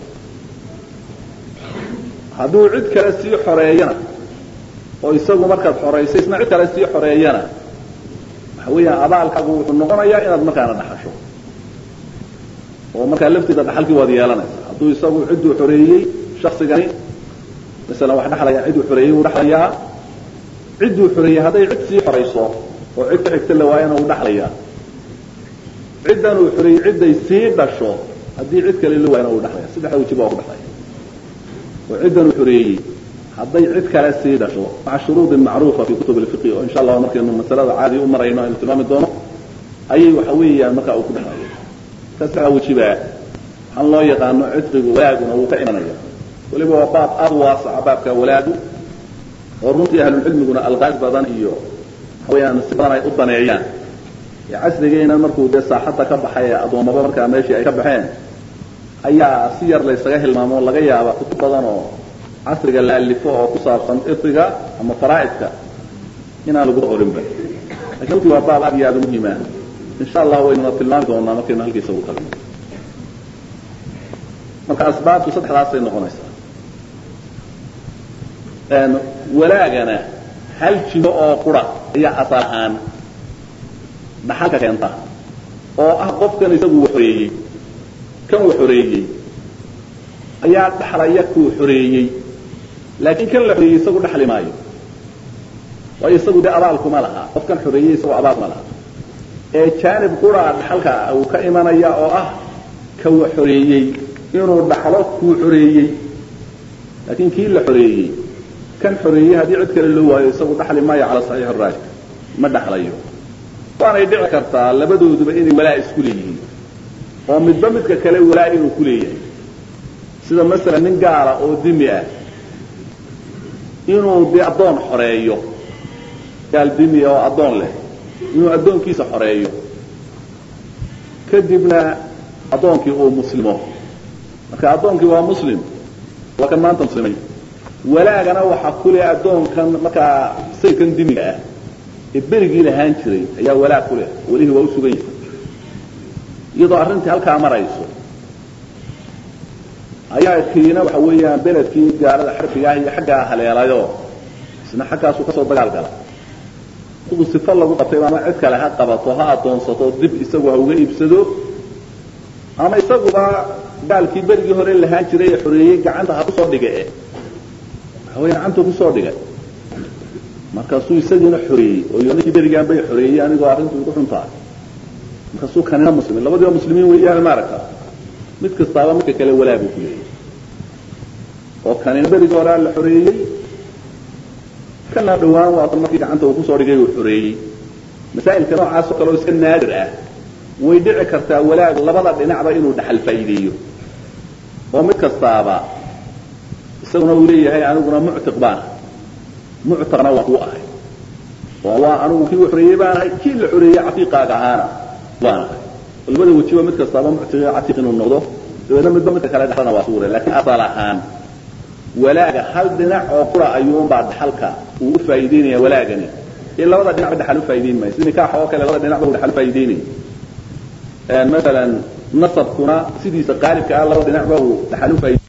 haduu cid kale sii xoreeyana oo isagu markaad xoreysay isna cid kale sii xoreeyana waxa weeye abaalkaagu wuxuu noqonayaa inaad markaana dhaxasho oo markaa laftiisa dhaxalkii waad yeelanaysaa haduu isagu ciduu xoreeyay shakhsigani مثلا واحد حلا عيد حريه ودحليا عيد حريه هذا عيد سي حريصو oo cid ka xigta la waayana uu dhaxlaya ciidan uu xuriyay ciiday sii dhasho hadii cid kale la waayana uu dhaxlaya saddex wajiba uu dhaxlaya oo ciidan uu xuriyay hadii cid kale sii dhasho ma shuruud macruufa fi kutub al-fiqh oo insha Allah markaynu masalada caadi u marayno in tilmaami doono ayay waxa weeyaan marka uu ku dhaxlaya saddex wajiba han loo yaqaano cidqigu waaguna uu ka imanaya waliba waa baab adwaas ababka walaadu oo runtii ahlul cilmiguna alqaad badan iyo ويان سبحان الله أطنعيان عسرجينا مركو ده ساحتها كبحية أضوم مركا ماشي أي كبحين أي سير ليس جاه المامون لجيا وكتب بدنه عسرج اللي فوق قصار صن إطجا أما فرائتك هنا لقول أورمبا لكن في وضع أبي هذا مهمة إن شاء الله وين نطلع دونا ممكن نلقي سوق كلام مركا أسباب تصدق راسين نقنيسا أن ولا جنا هل شيء أو قرأ هي أصلاً بحاجة كنتا أو أقف كان يسوي حرية كم حرية هي بحرية حرية laakiin kan la xoreeyay isagu dhaxli maayo waa isagu de abaal kuma laha qofkan xoreeyay isagu abaal kuma laha ee jaanib qura dhaxalka uu ka imanaya oo ah ka wax xoreeyay inuu dhaxlo ku xoreeyay laakiin kii la xoreeyay kan xoreeyay hadii cid kale loo waayo isagu dhaxli maayo ala sahih ar-rajih ma dhaxlayo waana dhici kartaa labadooduba inay walaa isku leeyihiin oo midba midka kale walaa inuu ku leeyahay sida mesela nin gaala oo dimi ah inuu bi adoon xoreeyo gaal dimi oo adoon leh inuu adoonkiisa xoreeyo kadibna adoonkii uu muslimo marka adoonkii waa muslim waa kan maanta muslimay walaagana waxa ku leeyahay adoonkan marka saykan dimiga ah berigii lahaan jiray ayaa walaa ku leh walihi waa u sugan yahay iyadoo arrintii halkaa marayso ayaa kiina waxa weeyaan beledkii gaalada xarbiga ah iyo xagga haleelayo isna xaggaasu ka soo dagaal gala kugu sifo lagu qabtay ama cid kale ha qabato ha adoonsato dib isagu ha uga iibsado ama isaguba gaalkii berigii hore lahaan jiray ee xoreeyay gacanta ha ku soo dhigay waxa weeyaan gacanta ku soo dhigay markaasuu isagiina xoreeyay oo yoonakii berigaan bay xoreeyay anigoo arrintu ugu xuntaa markaasuu kanina muslimiin labadiiba muslimiin weeyaan maaragta mid kastaaba midka kale walaabu ku leeyahay oo kanina berigii hore la xoreeyay kana dhawaan waa markii gacanta uu ku soo dhigay uu xoreeyay masaa'ilka noocaas oo kale iska naadir ah way dhici kartaa walaag labada dhinacba inuu dhaxal faa'iideeyo oo mid kastaaba isaguna uu leeyahay aniguna mu'tiq baan mu'taqna waa uu ahay waa anigu kii xoreeyay baan ahay kii la xoreeyay afiiqaaga ahaana waan ahay labada wajiba mid kastaaba mu'tiq atiq inuu noqdo dabadna midba midka kale dhaxlana waa suure laakiin asal ahaan walaaga hal dhinac oo qura ayuun baa dhaxalka uu u faa'iideynaya walaagani in labada dhinac dhaxal u faa'iideyn maayo sidii nikaax oo kale labada dhinac uu dhaxal faa'iideynay مثلا نصب كنا سيدي سقالب كأن الله دينه هو تحلو